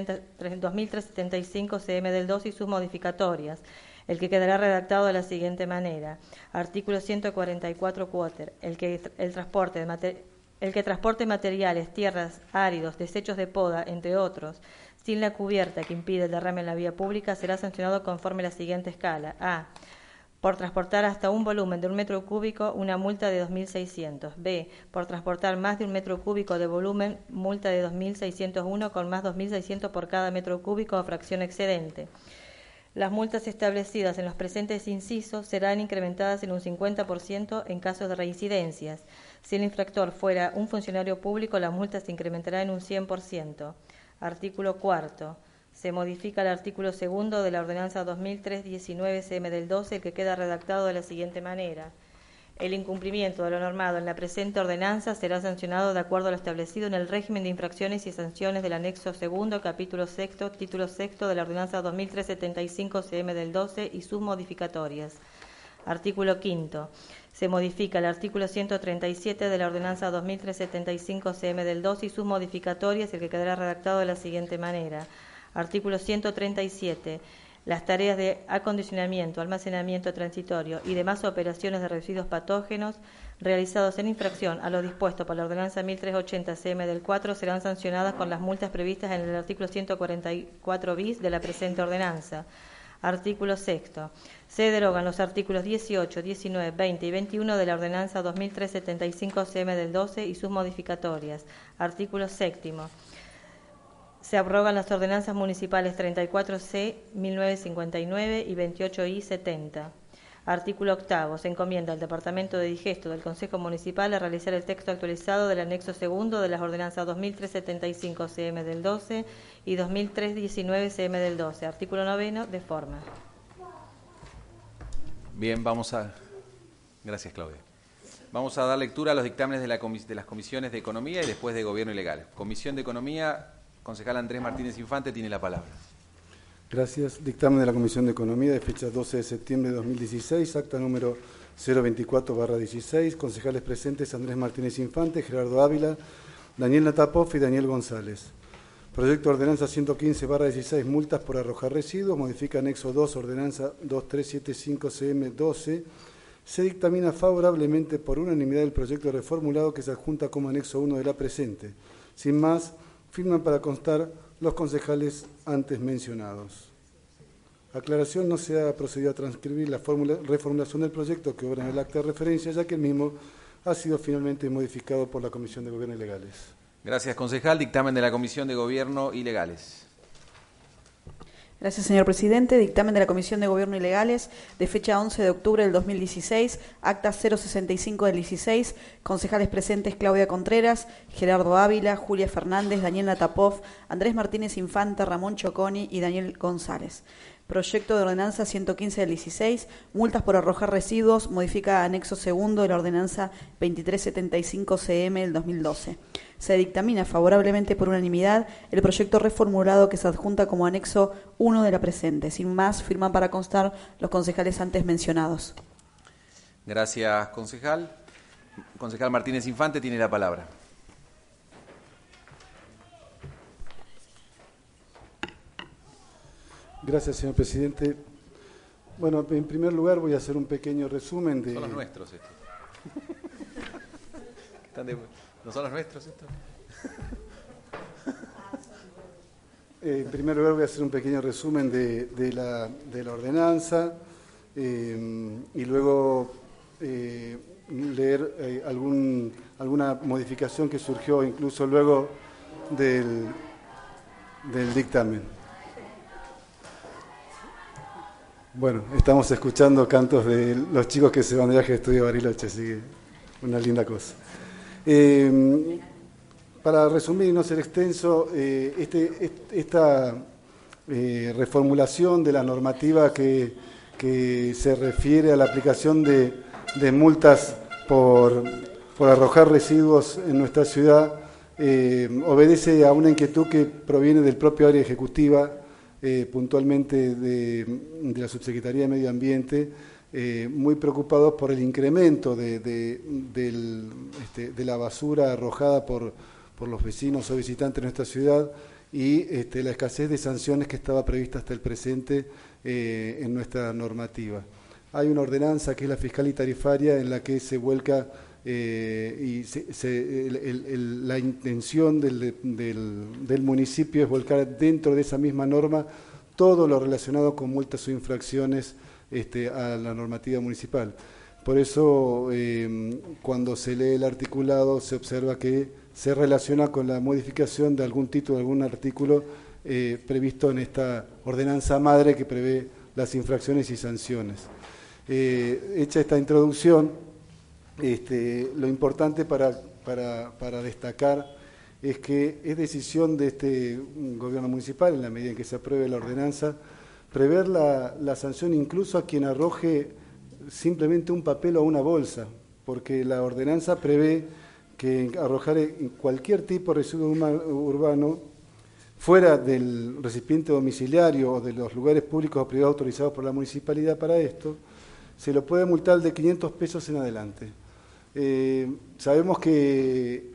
2375 CM del 2 y sus modificatorias, el que quedará redactado de la siguiente manera. Artículo 144 cuater. El que transporte materiales, tierras, áridos, desechos de poda, entre otros, sin la cubierta que impide el derrame en la vía pública, será sancionado conforme a la siguiente escala. A. Por transportar hasta un volumen de 1 metro cúbico, una multa de 2.600. B. Por transportar más de 1 metro cúbico de volumen, multa de 2.601 con más 2.600 por cada metro cúbico o fracción excedente. Las multas establecidas en los presentes incisos serán incrementadas en un 50% en casos de reincidencias. Si el infractor fuera un funcionario público, la multa se incrementará en un 100%. Artículo 4. Se modifica el artículo 2 de la Ordenanza 2003-19 CM del 12, que queda redactado de la siguiente manera. El incumplimiento de lo normado en la presente ordenanza será sancionado de acuerdo a lo establecido en el régimen de infracciones y sanciones del anexo 2, capítulo 6, título 6 de la Ordenanza 2003-75 CM del 12 y sus modificatorias. Artículo 5. Se modifica el artículo 137 de la Ordenanza 2003-75 CM del 12 y sus modificatorias, el que quedará redactado de la siguiente manera. Artículo 137. Las tareas de acondicionamiento, almacenamiento transitorio y demás operaciones de residuos patógenos realizados en infracción a lo dispuesto por la Ordenanza 1380 CM del 4 serán sancionadas con las multas previstas en el artículo 144 bis de la presente ordenanza. Artículo 6. Se derogan los artículos 18, 19, 20 y 21 de la Ordenanza 2003-75 CM del 12 y sus modificatorias. Artículo 7. Se abrogan las ordenanzas municipales 34C 1959 y 28I 70. Artículo 8. Se encomienda al Departamento de Digesto del Consejo Municipal a realizar el texto actualizado del anexo 2 de las ordenanzas 2003-75 CM del 12 y 2003-19 CM del 12. Artículo 9. De forma. Bien, Gracias, Claudia. Vamos a dar lectura a los dictámenes de las comisiones de Economía y después de Gobierno y Legales. Comisión de Economía, concejal Andrés Martínez Infante tiene la palabra. Gracias. Dictamen de la Comisión de Economía de fecha 12 de septiembre de 2016, acta número 024/16. Concejales presentes: Andrés Martínez Infante, Gerardo Ávila, Daniel Natapov y Daniel González. Proyecto de Ordenanza 115/16, multas por arrojar residuos, modifica anexo 2, Ordenanza 2375 CM12. Se dictamina favorablemente por unanimidad el proyecto reformulado que se adjunta como anexo 1 de la presente. Sin más, firman para constar los concejales antes mencionados. Aclaración: no se ha procedido a transcribir la reformulación del proyecto que obra en el acta de referencia, ya que el mismo ha sido finalmente modificado por la Comisión de Gobierno y Legales. Gracias, concejal. Dictamen de la Comisión de Gobierno y Legales. Gracias, señor presidente. Dictamen de la Comisión de Gobierno y Legales de fecha 11 de octubre del 2016, acta 065 del 16, concejales presentes: Claudia Contreras, Gerardo Ávila, Julia Fernández, Daniel Natapov, Andrés Martínez Infante, Ramón Choconi y Daniel González. Proyecto de Ordenanza 115 del 16, multas por arrojar residuos, modifica anexo 2 de la Ordenanza 2375 CM del 2012. Se dictamina favorablemente por unanimidad el proyecto reformulado que se adjunta como anexo 1 de la presente. Sin más, firman para constar los concejales antes mencionados. Gracias, concejal. Concejal Martínez Infante tiene la palabra. Gracias, señor presidente. Bueno, en primer lugar voy a hacer un pequeño resumen de... Son los nuestros estos. ¿No son los nuestros estos? En primer lugar voy a hacer un pequeño resumen de la ordenanza y luego leer alguna modificación que surgió incluso luego del dictamen. Bueno, estamos escuchando cantos de los chicos que se van de viaje de estudio a Bariloche, así que una linda cosa. Para resumir y no ser extenso, esta reformulación de la normativa que se refiere a la aplicación de multas por arrojar residuos en nuestra ciudad obedece a una inquietud que proviene del propio área ejecutiva, puntualmente de la Subsecretaría de Medio Ambiente, muy preocupados por el incremento de la basura arrojada por los vecinos o visitantes de nuestra ciudad y la escasez de sanciones que estaba prevista hasta el presente en nuestra normativa. Hay una ordenanza que es la fiscal y tarifaria en la que se vuelca la intención del municipio es volcar dentro de esa misma norma todo lo relacionado con multas o infracciones a la normativa municipal. Por eso, cuando se lee el articulado, se observa que se relaciona con la modificación de algún título, algún artículo previsto en esta ordenanza madre que prevé las infracciones y sanciones. Hecha esta introducción, lo importante para destacar es que es decisión de este gobierno municipal, en la medida en que se apruebe la ordenanza, prever la sanción incluso a quien arroje simplemente un papel o una bolsa, porque la ordenanza prevé que arrojar cualquier tipo de residuo urbano fuera del recipiente domiciliario o de los lugares públicos o privados autorizados por la municipalidad para esto, se lo puede multar de 500 pesos en adelante. Sabemos que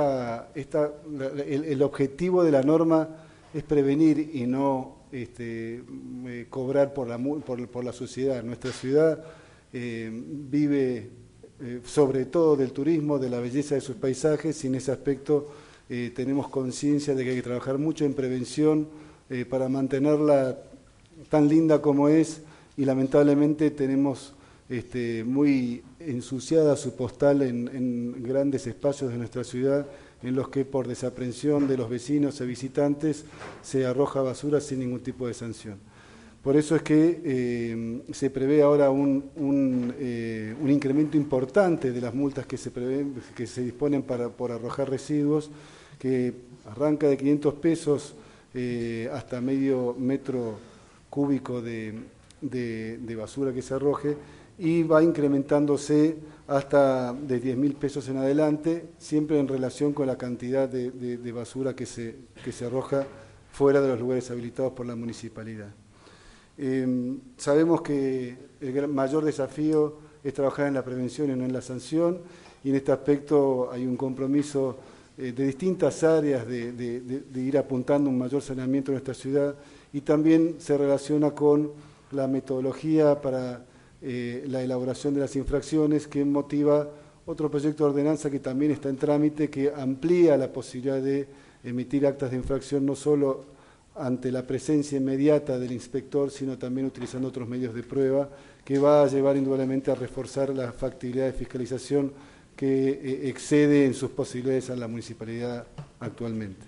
el objetivo de la norma es prevenir y no cobrar por la sociedad. Nuestra ciudad vive sobre todo del turismo, de la belleza de sus paisajes, y en ese aspecto tenemos conciencia de que hay que trabajar mucho en prevención para mantenerla tan linda como es, y lamentablemente tenemos muy ensuciada su postal en grandes espacios de nuestra ciudad, en los que por desaprensión de los vecinos y visitantes se arroja basura sin ningún tipo de sanción. Por eso es que se prevé ahora un incremento importante de las multas que se disponen por arrojar residuos, que arranca de 500 pesos hasta medio metro cúbico de basura que se arroje, y va incrementándose hasta de 10.000 pesos en adelante, siempre en relación con la cantidad de basura que se arroja fuera de los lugares habilitados por la municipalidad. Sabemos que el mayor desafío es trabajar en la prevención y no en la sanción, y en este aspecto hay un compromiso de distintas áreas de ir apuntando un mayor saneamiento en nuestra ciudad, y también se relaciona con la metodología para la elaboración de las infracciones, que motiva otro proyecto de ordenanza que también está en trámite, que amplía la posibilidad de emitir actas de infracción no solo ante la presencia inmediata del inspector, sino también utilizando otros medios de prueba, que va a llevar indudablemente a reforzar la factibilidad de fiscalización que excede en sus posibilidades a la municipalidad actualmente.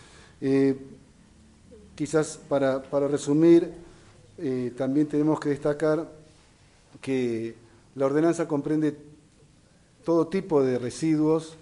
Quizás para resumir, también tenemos que destacar que la ordenanza comprende todo tipo de residuos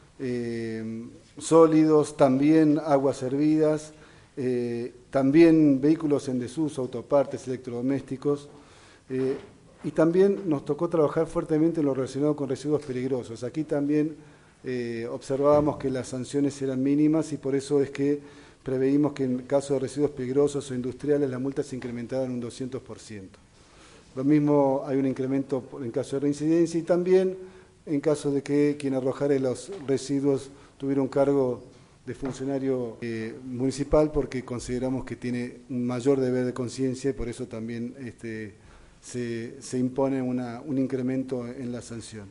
sólidos, también aguas hervidas, también vehículos en desuso, autopartes, electrodomésticos, y también nos tocó trabajar fuertemente en lo relacionado con residuos peligrosos. Aquí también observábamos que las sanciones eran mínimas, y por eso es que preveímos que en caso de residuos peligrosos o industriales las multas se incrementaban un 200%. Lo mismo hay un incremento en caso de reincidencia, y también en caso de que quien arrojara los residuos tuviera un cargo de funcionario municipal, porque consideramos que tiene un mayor deber de conciencia, y por eso también se impone un incremento en la sanción.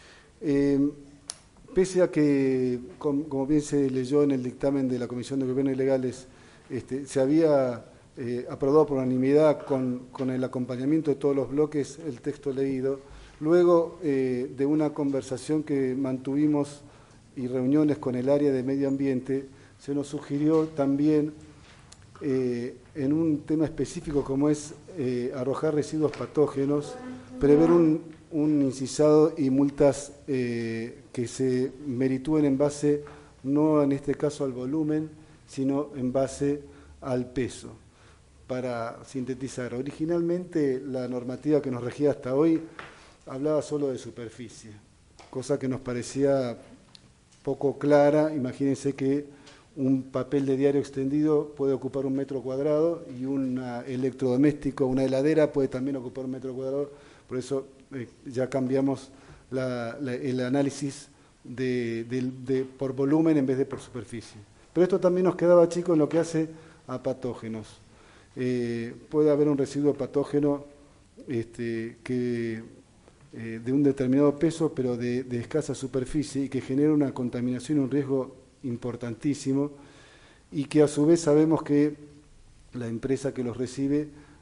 Pese a que, como bien se leyó en el dictamen de la Comisión de Gobierno y Legales, se había aprobado por unanimidad con el acompañamiento de todos los bloques el texto leído, luego de una conversación que mantuvimos y reuniones con el área de medio ambiente, se nos sugirió también, en un tema específico como es arrojar residuos patógenos, prever un incisado y multas que se meritúen en base, no en este caso al volumen, sino en base al peso. Para sintetizar, originalmente la normativa que nos regía hasta hoy hablaba solo de superficie, cosa que nos parecía poco clara. Imagínense que un papel de diario extendido puede ocupar 1 metro cuadrado, y un electrodoméstico, una heladera, puede también ocupar 1 metro cuadrado. Por eso ya cambiamos el análisis por volumen en vez de por superficie. Pero esto también nos quedaba chico en lo que hace a patógenos. Puede haber un residuo patógeno que de un determinado peso, pero de escasa superficie, y que genera una contaminación y un riesgo importantísimo, y que a su vez sabemos que la empresa que los recibe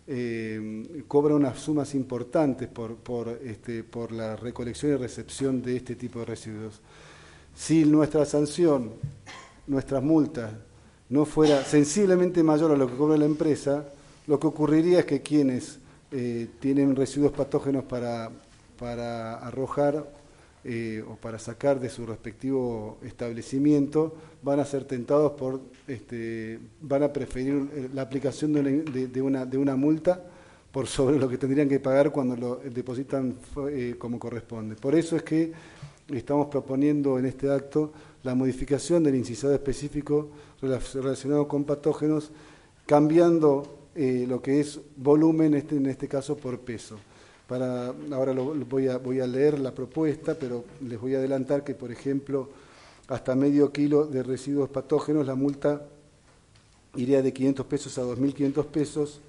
cobra unas sumas importantes por la recolección y recepción de este tipo de residuos. Si nuestra sanción, nuestras multas, no fuera sensiblemente mayor a lo que cobra la empresa, lo que ocurriría es que quienes tienen residuos patógenos para arrojar o para sacar de su respectivo establecimiento, van a ser tentados van a preferir la aplicación de una multa por sobre lo que tendrían que pagar cuando lo depositan como corresponde. Por eso es que estamos proponiendo en este acto la modificación del incisado específico relacionado con patógenos, cambiando lo que es volumen, en este caso por peso. Ahora voy a leer la propuesta, pero les voy a adelantar que, por ejemplo, hasta medio kilo de residuos patógenos, la multa iría de 500 pesos a 2.500 pesos,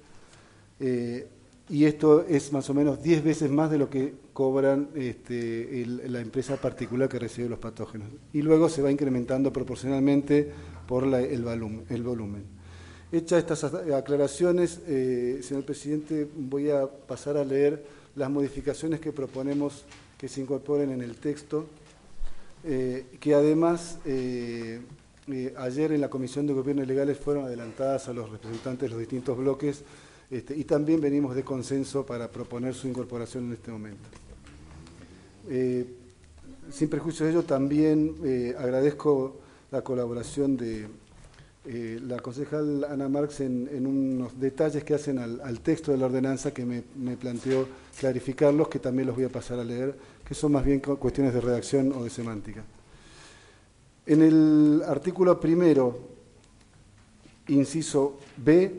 y esto es más o menos 10 veces más de lo que cobran la empresa particular que recibe los patógenos. Y luego se va incrementando proporcionalmente por el volumen. Hechas estas aclaraciones, señor presidente, voy a pasar a leer las modificaciones que proponemos que se incorporen en el texto, que además ayer en la Comisión de Gobierno y Legales fueron adelantadas a los representantes de los distintos bloques, y también venimos de consenso para proponer su incorporación en este momento. Sin perjuicio de ello, también agradezco la colaboración de la concejal Ana Marx en unos detalles que hacen al texto de la ordenanza, que me planteó clarificarlos, que también los voy a pasar a leer, que son más bien cuestiones de redacción o de semántica. En el artículo primero, inciso B,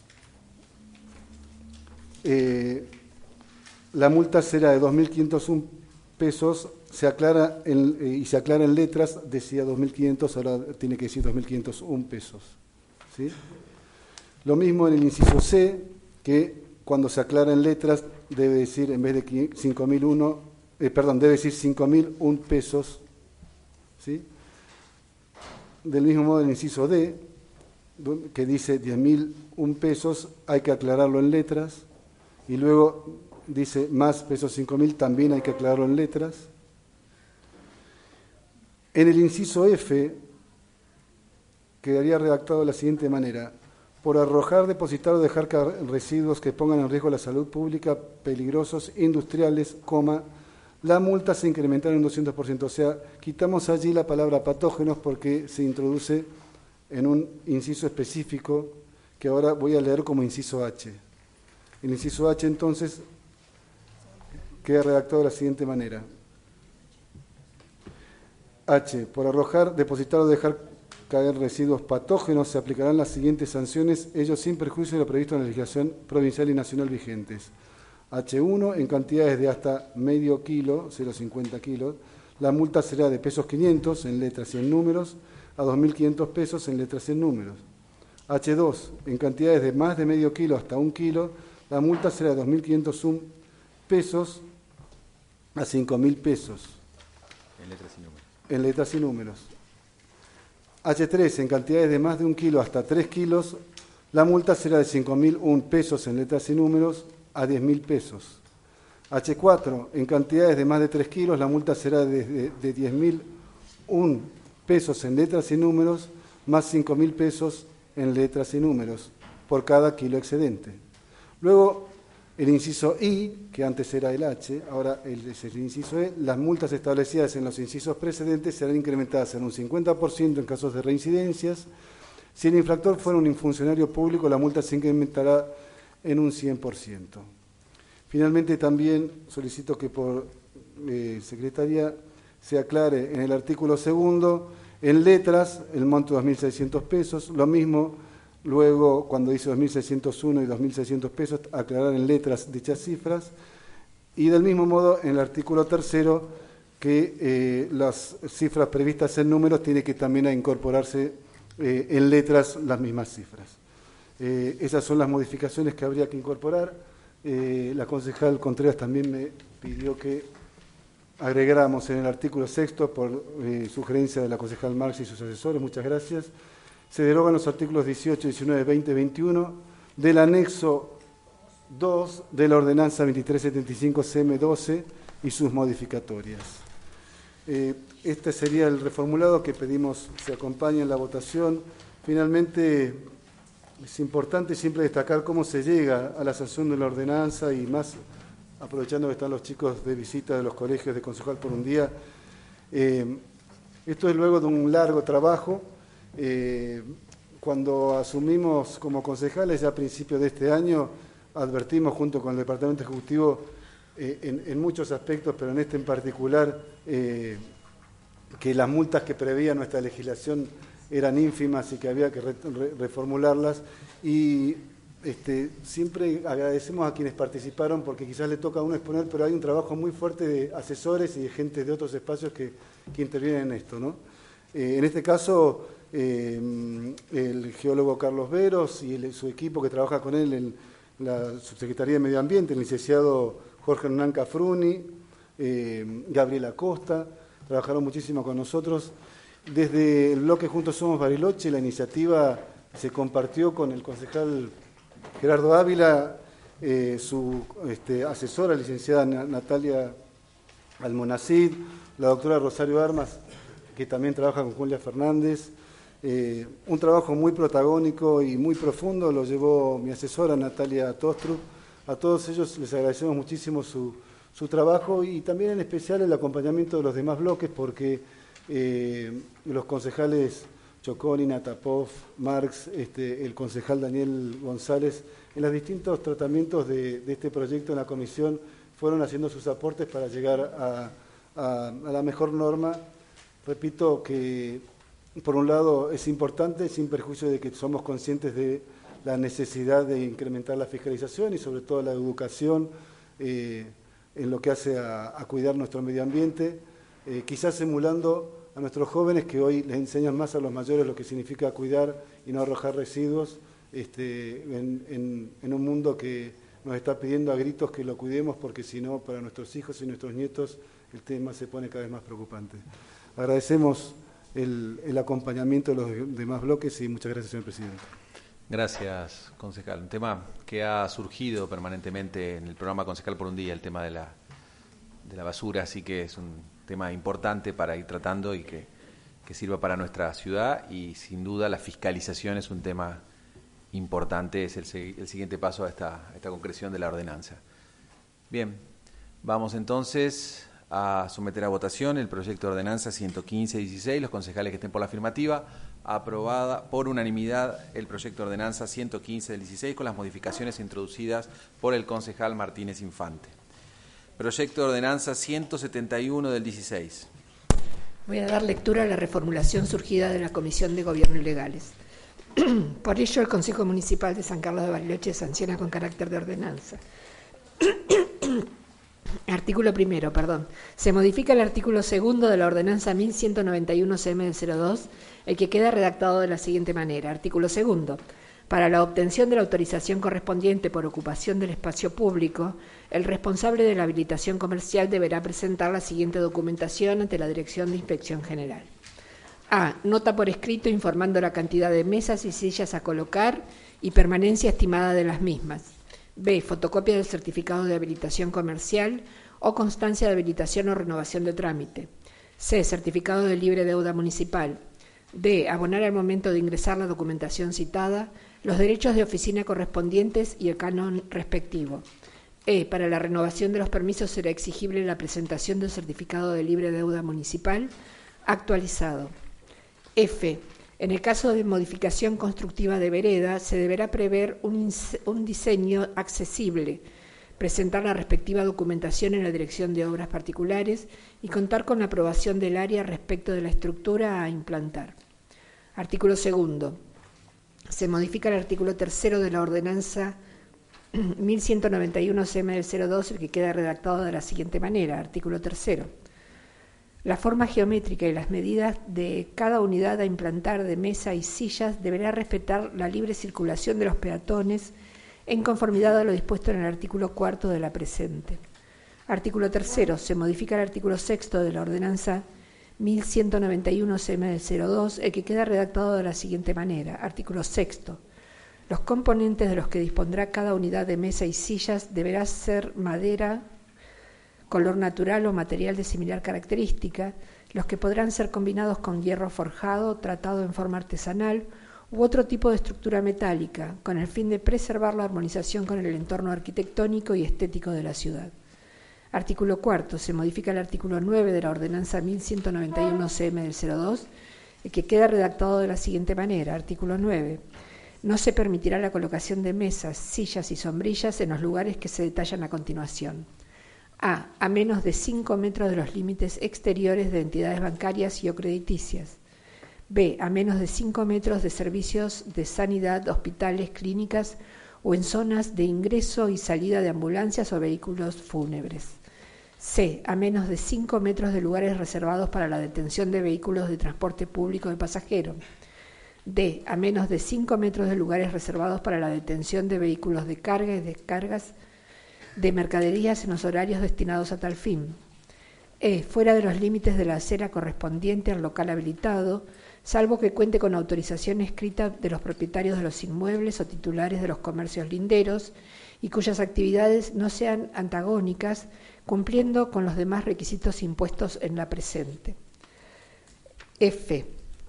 la multa será de 2.501 pesos, se aclara en letras, decía 2.500, ahora tiene que decir 2.501 pesos. ¿Sí? Lo mismo en el inciso C, que cuando se aclara en letras debe decir, en vez de 5.001, debe decir 5.001 pesos. ¿Sí? Del mismo modo el inciso D, que dice 10.001 pesos, hay que aclararlo en letras, y luego dice más pesos 5.000, también hay que aclararlo en letras. En el inciso F quedaría redactado de la siguiente manera: por arrojar, depositar o dejar residuos que pongan en riesgo la salud pública, peligrosos, industriales, la multa se incrementará en un 200%. O sea, quitamos allí la palabra patógenos porque se introduce en un inciso específico que ahora voy a leer como inciso H. El inciso H, entonces, queda redactado de la siguiente manera: H. Por arrojar, depositar o dejar caer residuos patógenos se aplicarán las siguientes sanciones, ellos sin perjuicio de lo previsto en la legislación provincial y nacional vigentes. H1, en cantidades de hasta medio kilo, 0,50 kilos, la multa será de pesos 500 en letras y en números a 2.500 pesos en letras y en números. H2, en cantidades de más de medio kilo hasta 1 kilo, la multa será de 2.501 pesos a 5.000 pesos. En letras y números. En letras y números. H3, en cantidades de más de 1 kilo hasta 3 kilos, la multa será de 5.001 pesos en letras y números a 10.000 pesos. H4, en cantidades de más de 3 kilos, la multa será de 10.001 pesos en letras y números más 5.000 pesos en letras y números por cada kilo excedente. Luego, el inciso I, que antes era el H, ahora es el inciso E, las multas establecidas en los incisos precedentes serán incrementadas en un 50% en casos de reincidencias. Si el infractor fuera un funcionario público, la multa se incrementará en un 100%. Finalmente, también solicito que por Secretaría se aclare en el artículo segundo, en letras, el monto de 2.600 pesos, lo mismo. Luego, cuando dice 2.601 y 2.600 pesos, aclarar en letras dichas cifras. Y del mismo modo, en el artículo tercero, que las cifras previstas en números tiene que también incorporarse en letras las mismas cifras. Esas son las modificaciones que habría que incorporar. La concejal Contreras también me pidió que agregáramos en el artículo sexto, por sugerencia de la concejal Marx y sus asesores. Muchas gracias. Se derogan los artículos 18, 19, 20, 21 del anexo 2 de la ordenanza 2375 CM12 y sus modificatorias. Este sería el reformulado que pedimos se acompañe en la votación. Finalmente, es importante siempre destacar cómo se llega a la sanción de la ordenanza y más aprovechando que están los chicos de visita de los colegios de Concejal por un día. Esto es luego de un largo trabajo. Cuando asumimos como concejales ya a principios de este año, advertimos junto con el Departamento Ejecutivo en muchos aspectos, pero en este en particular, que las multas que preveía nuestra legislación eran ínfimas y que había que reformularlas. Y siempre agradecemos a quienes participaron porque quizás le toca a uno exponer, pero hay un trabajo muy fuerte de asesores y de gente de otros espacios que intervienen en esto, ¿no? En este caso, el geólogo Carlos Veros y su equipo que trabaja con él en la Subsecretaría de Medio Ambiente, el licenciado Jorge Hernán Cafruni, Gabriela Costa, trabajaron muchísimo con nosotros. Desde el bloque Juntos Somos Bariloche, la iniciativa se compartió con el concejal Gerardo Ávila, su asesora, licenciada Natalia Almonacid, la doctora Rosario Armas, que también trabaja con Julia Fernández. Un trabajo muy protagónico y muy profundo lo llevó mi asesora Natalia Tostrup. A todos ellos les agradecemos muchísimo su trabajo y también en especial el acompañamiento de los demás bloques porque los concejales Choconi, Natapov, Marx, el concejal Daniel González, en los distintos tratamientos de este proyecto en la comisión fueron haciendo sus aportes para llegar a la mejor norma. Repito que, por un lado, es importante, sin perjuicio de que somos conscientes de la necesidad de incrementar la fiscalización y sobre todo la educación en lo que hace a cuidar nuestro medio ambiente, quizás emulando a nuestros jóvenes que hoy les enseñan más a los mayores lo que significa cuidar y no arrojar residuos en un mundo que nos está pidiendo a gritos que lo cuidemos porque si no, para nuestros hijos y nuestros nietos el tema se pone cada vez más preocupante. Agradecemos el acompañamiento de los demás bloques y muchas gracias, señor presidente. Gracias, concejal. Un tema que ha surgido permanentemente en el programa Concejal por un Día, el tema de la basura, así que es un tema importante para ir tratando y que sirva para nuestra ciudad y sin duda la fiscalización es un tema importante, es el siguiente paso a esta concreción de la ordenanza. Bien, vamos entonces a someter a votación el proyecto de ordenanza 115-16, los concejales que estén por la afirmativa, aprobada por unanimidad el proyecto de ordenanza 115-16 con las modificaciones introducidas por el concejal Martínez Infante. Proyecto de ordenanza 171-16. Voy a dar lectura a la reformulación surgida de la Comisión de Gobierno y Legales. Por ello, el Consejo Municipal de San Carlos de Bariloche sanciona con carácter de ordenanza. Artículo primero, Se modifica el artículo segundo de la ordenanza 1191-CM02, el que queda redactado de la siguiente manera. Artículo segundo. Para la obtención de la autorización correspondiente por ocupación del espacio público, el responsable de la habilitación comercial deberá presentar la siguiente documentación ante la Dirección de Inspección General. A. Nota por escrito informando la cantidad de mesas y sillas a colocar y permanencia estimada de las mismas. B. Fotocopia del certificado de habilitación comercial o constancia de habilitación o renovación de trámite. C. Certificado de libre deuda municipal. D. Abonar al momento de ingresar la documentación citada, los derechos de oficina correspondientes y el canon respectivo. E. Para la renovación de los permisos será exigible la presentación del certificado de libre deuda municipal actualizado. F. En el caso de modificación constructiva de vereda, se deberá prever un diseño accesible, presentar la respectiva documentación en la Dirección de Obras Particulares y contar con la aprobación del área respecto de la estructura a implantar. Artículo segundo. Se modifica el artículo tercero de la ordenanza 1191-CM02, el que queda redactado de la siguiente manera. Artículo tercero. La forma geométrica y las medidas de cada unidad a implantar de mesa y sillas deberá respetar la libre circulación de los peatones en conformidad a lo dispuesto en el artículo cuarto de la presente. Artículo tercero. Se modifica el artículo sexto de la ordenanza 1191-CM02, el que queda redactado de la siguiente manera. Artículo sexto. Los componentes de los que dispondrá cada unidad de mesa y sillas deberá ser madera, color natural o material de similar característica, los que podrán ser combinados con hierro forjado, tratado en forma artesanal u otro tipo de estructura metálica, con el fin de preservar la armonización con el entorno arquitectónico y estético de la ciudad. Artículo 4. Se modifica el artículo 9 de la Ordenanza 1191 CM del 02, que queda redactado de la siguiente manera. Artículo 9. No se permitirá la colocación de mesas, sillas y sombrillas en los lugares que se detallan a continuación. A menos de 5 metros de los límites exteriores de entidades bancarias y o crediticias. B. A menos de 5 metros de servicios de sanidad, hospitales, clínicas o en zonas de ingreso y salida de ambulancias o vehículos fúnebres. C. A menos de 5 metros de lugares reservados para la detención de vehículos de transporte público de pasajeros. D. A menos de 5 metros de lugares reservados para la detención de vehículos de carga y descargas de mercaderías en los horarios destinados a tal fin. E. Fuera de los límites de la acera correspondiente al local habilitado, salvo que cuente con autorización escrita de los propietarios de los inmuebles o titulares de los comercios linderos y cuyas actividades no sean antagónicas, cumpliendo con los demás requisitos impuestos en la presente. F.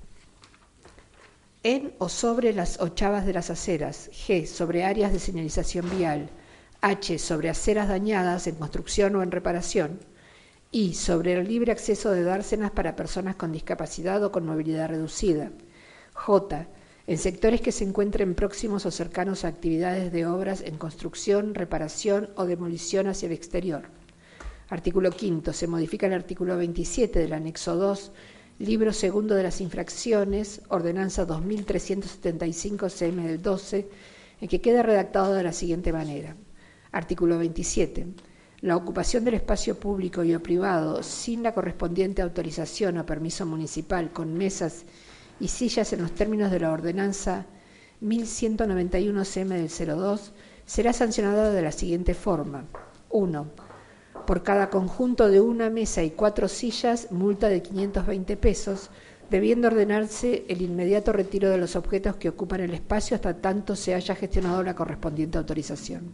En o sobre las ochavas de las aceras. G. Sobre áreas de señalización vial. H. Sobre aceras dañadas en construcción o en reparación. I. Sobre el libre acceso de dársenas para personas con discapacidad o con movilidad reducida. J. En sectores que se encuentren próximos o cercanos a actividades de obras en construcción, reparación o demolición hacia el exterior. Artículo 5. Se modifica el artículo 27 del anexo 2, libro segundo de las infracciones, ordenanza 2375 CM del 12, en que queda redactado de la siguiente manera. Artículo 27. La ocupación del espacio público y o privado sin la correspondiente autorización o permiso municipal con mesas y sillas en los términos de la ordenanza 1191 CM del 02 será sancionada de la siguiente forma. 1. Por cada conjunto de una mesa y 4 sillas, multa de 520 pesos, debiendo ordenarse el inmediato retiro de los objetos que ocupan el espacio hasta tanto se haya gestionado la correspondiente autorización.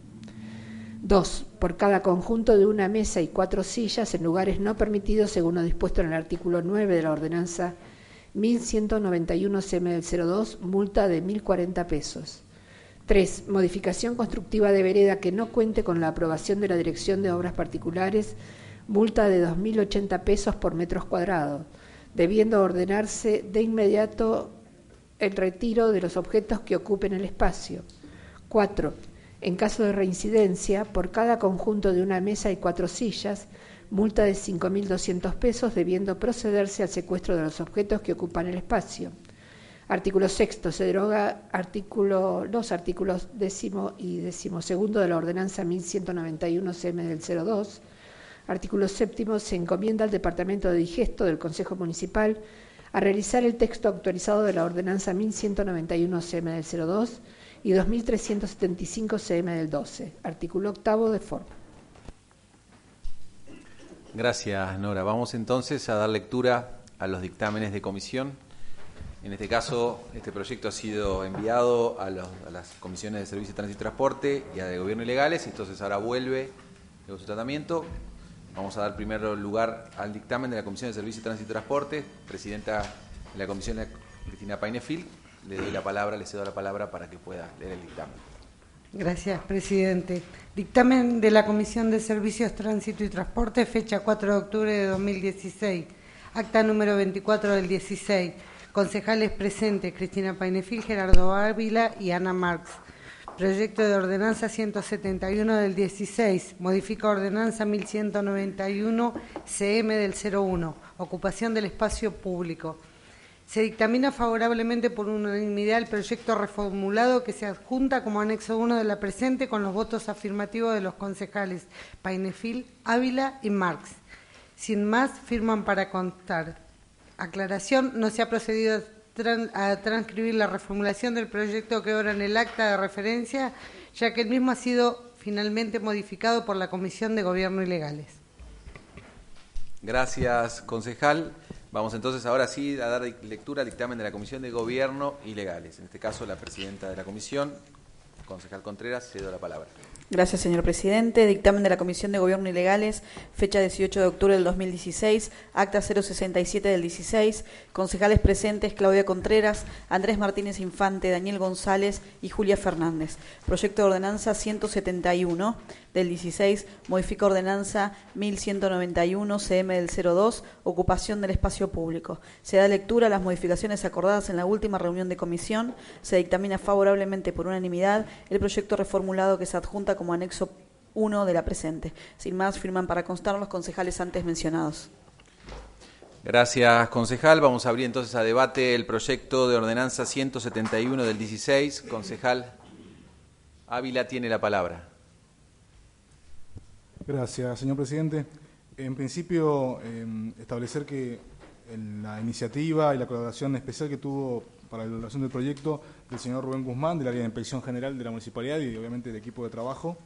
2. Por cada conjunto de una mesa y 4 sillas en lugares no permitidos según lo dispuesto en el artículo 9 de la ordenanza 1191 CM del 02, multa de 1.040 pesos. 3. Modificación constructiva de vereda que no cuente con la aprobación de la Dirección de Obras Particulares, multa de 2.080 pesos por metros cuadrados, debiendo ordenarse de inmediato el retiro de los objetos que ocupen el espacio. 4. En caso de reincidencia, por cada conjunto de una mesa y 4 sillas, multa de 5.200 pesos, debiendo procederse al secuestro de los objetos que ocupan el espacio. Artículo 6. Se deroga los artículos 10 y 12 de la Ordenanza 1191 CM del 02. Artículo 7. Se encomienda al Departamento de Digesto del Consejo Municipal a realizar el texto actualizado de la Ordenanza 1191 CM del 02 y 2375 CM del 12. Artículo 8 de forma. Gracias, Nora. Vamos entonces a dar lectura a los dictámenes de comisión. En este caso, este proyecto ha sido enviado a las comisiones de Servicio, Tránsito y Transporte y a de Gobierno y Legales, entonces ahora vuelve luego su tratamiento. Vamos a dar primero lugar al dictamen de la Comisión de Servicio, Tránsito y Transporte. Presidenta de la comisión, Cristina Painefil, le cedo la palabra para que pueda leer el dictamen. Gracias, presidente. Dictamen de la Comisión de Servicios, Tránsito y Transporte, fecha 4 de octubre de 2016. Acta número 24 del 16. Concejales presentes: Cristina Painefil, Gerardo Ávila y Ana Marx. Proyecto de ordenanza 171 del 16. Modifica ordenanza 1191 CM del 01. Ocupación del espacio público. Se dictamina favorablemente por unanimidad el proyecto reformulado que se adjunta como anexo 1 de la presente con los votos afirmativos de los concejales Painefil, Ávila y Marx. Sin más, firman para constar. Aclaración: no se ha procedido a transcribir la reformulación del proyecto que obra en el acta de referencia, ya que el mismo ha sido finalmente modificado por la Comisión de Gobierno y Legales. Gracias, concejal. Vamos entonces ahora sí a dar lectura al dictamen de la Comisión de Gobierno y Legales. En este caso, la presidenta de la comisión, concejal Contreras, cedo la palabra. Gracias, señor presidente. Dictamen de la Comisión de Gobierno y Legales, fecha 18 de octubre del 2016, acta 067 del 16, concejales presentes Claudia Contreras, Andrés Martínez Infante, Daniel González y Julia Fernández. Proyecto de ordenanza 171 del 16, modifica ordenanza 1191 CM del 02, ocupación del espacio público. Se da lectura a las modificaciones acordadas en la última reunión de comisión. Se dictamina favorablemente por unanimidad el proyecto reformulado que se adjunta como anexo 1 de la presente. Sin más, firman para constar los concejales antes mencionados. Gracias, concejal. Vamos a abrir entonces a debate el proyecto de ordenanza 171 del 16. Concejal Ávila tiene la palabra. Gracias, señor presidente. En principio, establecer que la iniciativa y la colaboración especial que tuvo para la elaboración del proyecto del señor Rubén Guzmán, del área de inspección general de la municipalidad y obviamente del equipo de trabajo,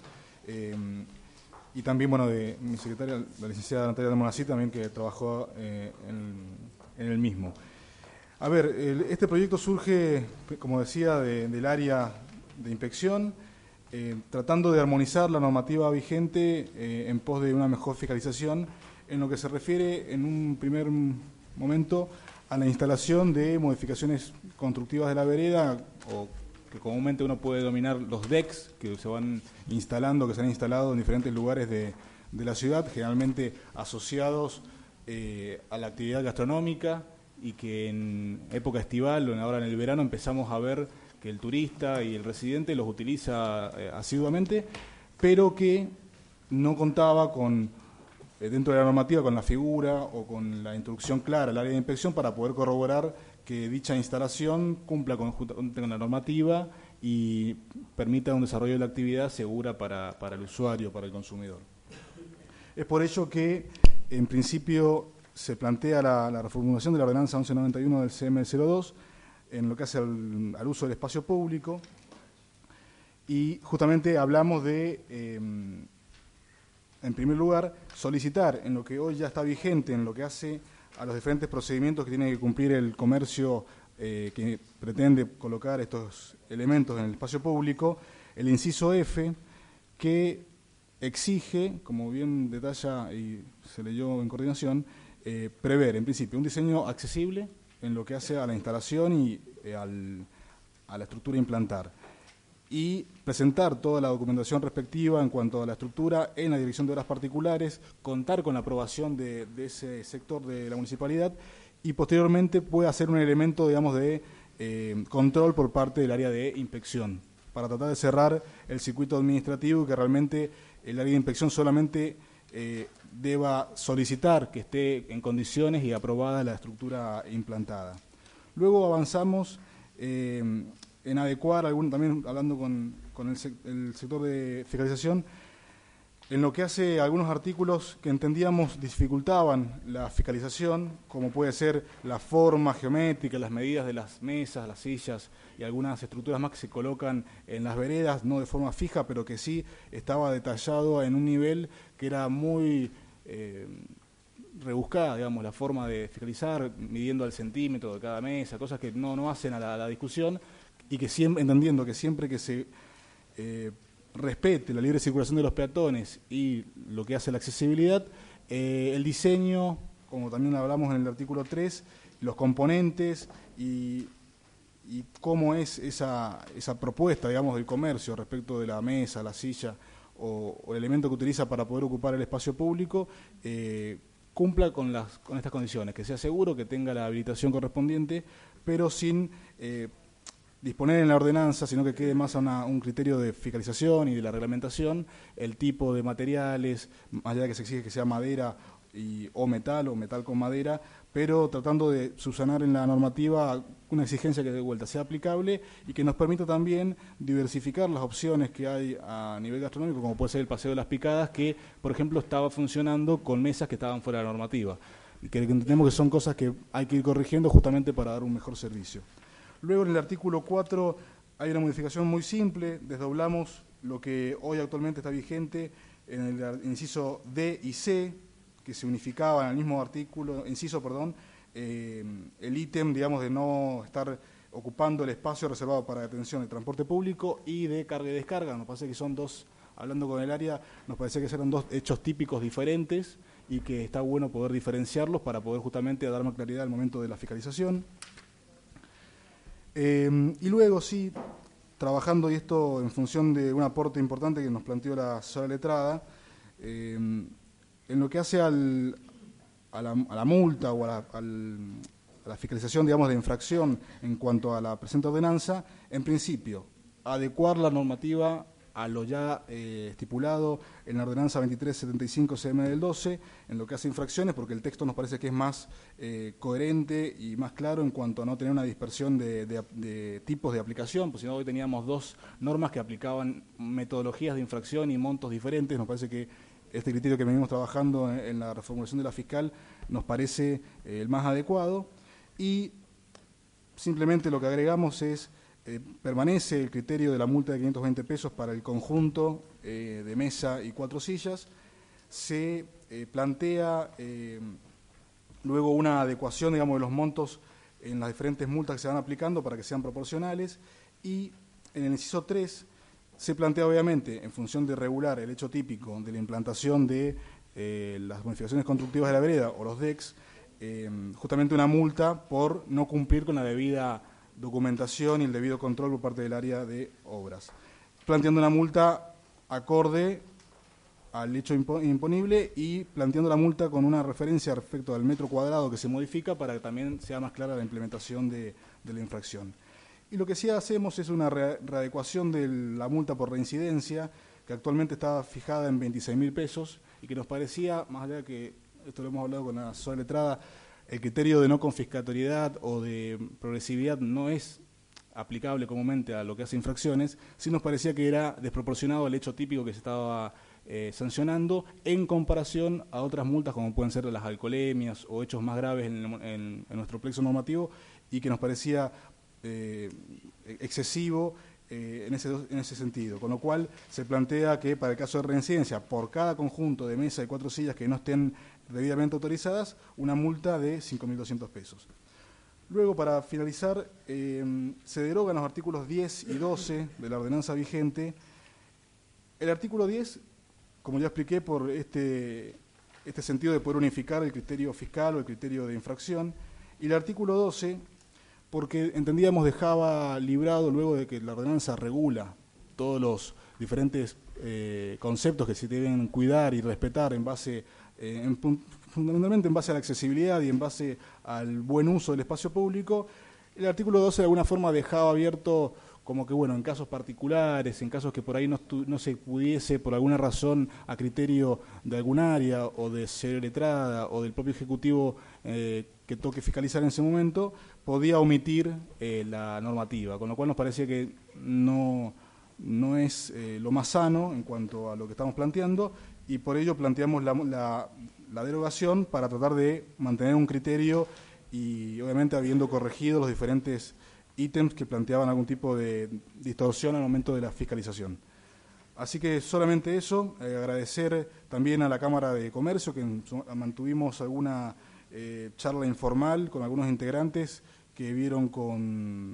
y también, bueno, de mi secretaria, la licenciada Natalia Almonacid, también que trabajó en el mismo. A ver, este proyecto surge, como decía, del área de inspección, tratando de armonizar la normativa vigente en pos de una mejor fiscalización en lo que se refiere en un primer momento a la instalación de modificaciones constructivas de la vereda, o que comúnmente uno puede denominar los decks, que se van instalando, que se han instalado en diferentes lugares de la ciudad, generalmente asociados a la actividad gastronómica, y que en época estival o ahora en el verano empezamos a ver que el turista y el residente los utiliza asiduamente, pero que no contaba con, dentro de la normativa, con la figura o con la instrucción clara al área de inspección para poder corroborar que dicha instalación cumpla con la normativa y permita un desarrollo de la actividad segura para el usuario, para el consumidor. Es por ello que, en principio, se plantea la reformulación de la ordenanza 1191 del CM02, en lo que hace al uso del espacio público, y justamente hablamos de, en primer lugar, solicitar en lo que hoy ya está vigente, en lo que hace a los diferentes procedimientos que tiene que cumplir el comercio que pretende colocar estos elementos en el espacio público, el inciso F, que exige, como bien detalla y se leyó en coordinación, prever, en principio, un diseño accesible en lo que hace a la instalación y a la estructura a implantar, y presentar toda la documentación respectiva en cuanto a la estructura en la Dirección de Obras Particulares, contar con la aprobación de ese sector de la municipalidad y posteriormente puede hacer un elemento, digamos, de control por parte del área de inspección, para tratar de cerrar el circuito administrativo y que realmente el área de inspección solamente deba solicitar que esté en condiciones y aprobada la estructura implantada. Luego avanzamos en adecuar, también hablando con el sector de fiscalización, en lo que hace algunos artículos que entendíamos dificultaban la fiscalización, como puede ser la forma geométrica, las medidas de las mesas, las sillas y algunas estructuras más que se colocan en las veredas, no de forma fija, pero que sí estaba detallado en un nivel que era muy rebuscada, digamos, la forma de fiscalizar, midiendo al centímetro de cada mesa, cosas que no hacen a la discusión, y que siempre, entendiendo que siempre que se respete la libre circulación de los peatones y lo que hace la accesibilidad, el diseño, como también hablamos en el artículo 3, los componentes y cómo es esa propuesta, digamos, del comercio respecto de la mesa, la silla o el elemento que utiliza para poder ocupar el espacio público, cumpla con estas condiciones, que sea seguro, que tenga la habilitación correspondiente, pero sin disponer en la ordenanza, sino que quede más a un criterio de fiscalización y de la reglamentación, el tipo de materiales, más allá de que se exige que sea madera o metal con madera, pero tratando de subsanar en la normativa una exigencia que de vuelta sea aplicable y que nos permita también diversificar las opciones que hay a nivel gastronómico, como puede ser el Paseo de las Picadas, que, por ejemplo, estaba funcionando con mesas que estaban fuera de la normativa, y que entendemos que son cosas que hay que ir corrigiendo justamente para dar un mejor servicio. Luego, en el artículo 4 hay una modificación muy simple, desdoblamos lo que hoy actualmente está vigente en el inciso D y C, que se unificaban en el mismo artículo, el ítem, digamos, de no estar ocupando el espacio reservado para detención de transporte público y de carga y descarga. Nos parece que son dos, hablando con el área, nos parece que serán dos hechos típicos diferentes y que está bueno poder diferenciarlos para poder justamente dar más claridad al momento de la fiscalización. Y luego sí, trabajando, y esto en función de un aporte importante que nos planteó la asesora letrada, en lo que hace a la multa o a la fiscalización, digamos, de infracción en cuanto a la presente ordenanza, en principio, adecuar la normativa a lo ya estipulado en la ordenanza 2375 CM del 12, en lo que hace infracciones, porque el texto nos parece que es más coherente y más claro en cuanto a no tener una dispersión de tipos de aplicación, pues si no hoy teníamos dos normas que aplicaban metodologías de infracción y montos diferentes. Nos parece que este criterio que venimos trabajando en la reformulación de la fiscal nos parece el más adecuado, y simplemente lo que agregamos es permanece el criterio de la multa de 520 pesos para el conjunto de mesa y 4 sillas. Se plantea luego una adecuación, digamos, de los montos en las diferentes multas que se van aplicando para que sean proporcionales, y en el inciso 3 se plantea, obviamente, en función de regular el hecho típico de la implantación de las modificaciones constructivas de la vereda o los DECs, justamente una multa por no cumplir con la debida documentación y el debido control por parte del área de obras, planteando una multa acorde al hecho imponible y planteando la multa con una referencia respecto al metro cuadrado que se modifica para que también sea más clara la implementación de la infracción. Y lo que sí hacemos es una readecuación de la multa por reincidencia, que actualmente está fijada en 26.000 pesos y que nos parecía, más allá de que esto lo hemos hablado con la asesora letrada, el criterio de no confiscatoriedad o de progresividad no es aplicable comúnmente a lo que hace infracciones, sí nos parecía que era desproporcionado el hecho típico que se estaba sancionando en comparación a otras multas como pueden ser las alcoholemias o hechos más graves en nuestro plexo normativo, y que nos parecía excesivo en ese sentido, con lo cual se plantea que para el caso de reincidencia, por cada conjunto de mesa y 4 sillas que no estén debidamente autorizadas, una multa de 5.200 pesos. Luego, para finalizar, se derogan los artículos 10 y 12 de la ordenanza vigente. El artículo 10, como ya expliqué, por este sentido de poder unificar el criterio fiscal o el criterio de infracción, y el artículo 12, porque entendíamos dejaba librado, luego de que la ordenanza regula todos los diferentes conceptos que se deben cuidar y respetar en base, fundamentalmente en base a la accesibilidad y en base al buen uso del espacio público. El artículo 12 de alguna forma dejaba abierto como que, bueno, en casos particulares, en casos que por ahí no se pudiese, por alguna razón, a criterio de algún área o de ser letrada o del propio Ejecutivo que toque fiscalizar en ese momento, podía omitir la normativa, con lo cual nos parecía que no es lo más sano en cuanto a lo que estamos planteando, y por ello planteamos la derogación para tratar de mantener un criterio y obviamente habiendo corregido los diferentes ítems que planteaban algún tipo de distorsión al momento de la fiscalización. Así que solamente eso, agradecer también a la Cámara de Comercio, que mantuvimos alguna charla informal con algunos integrantes que vieron con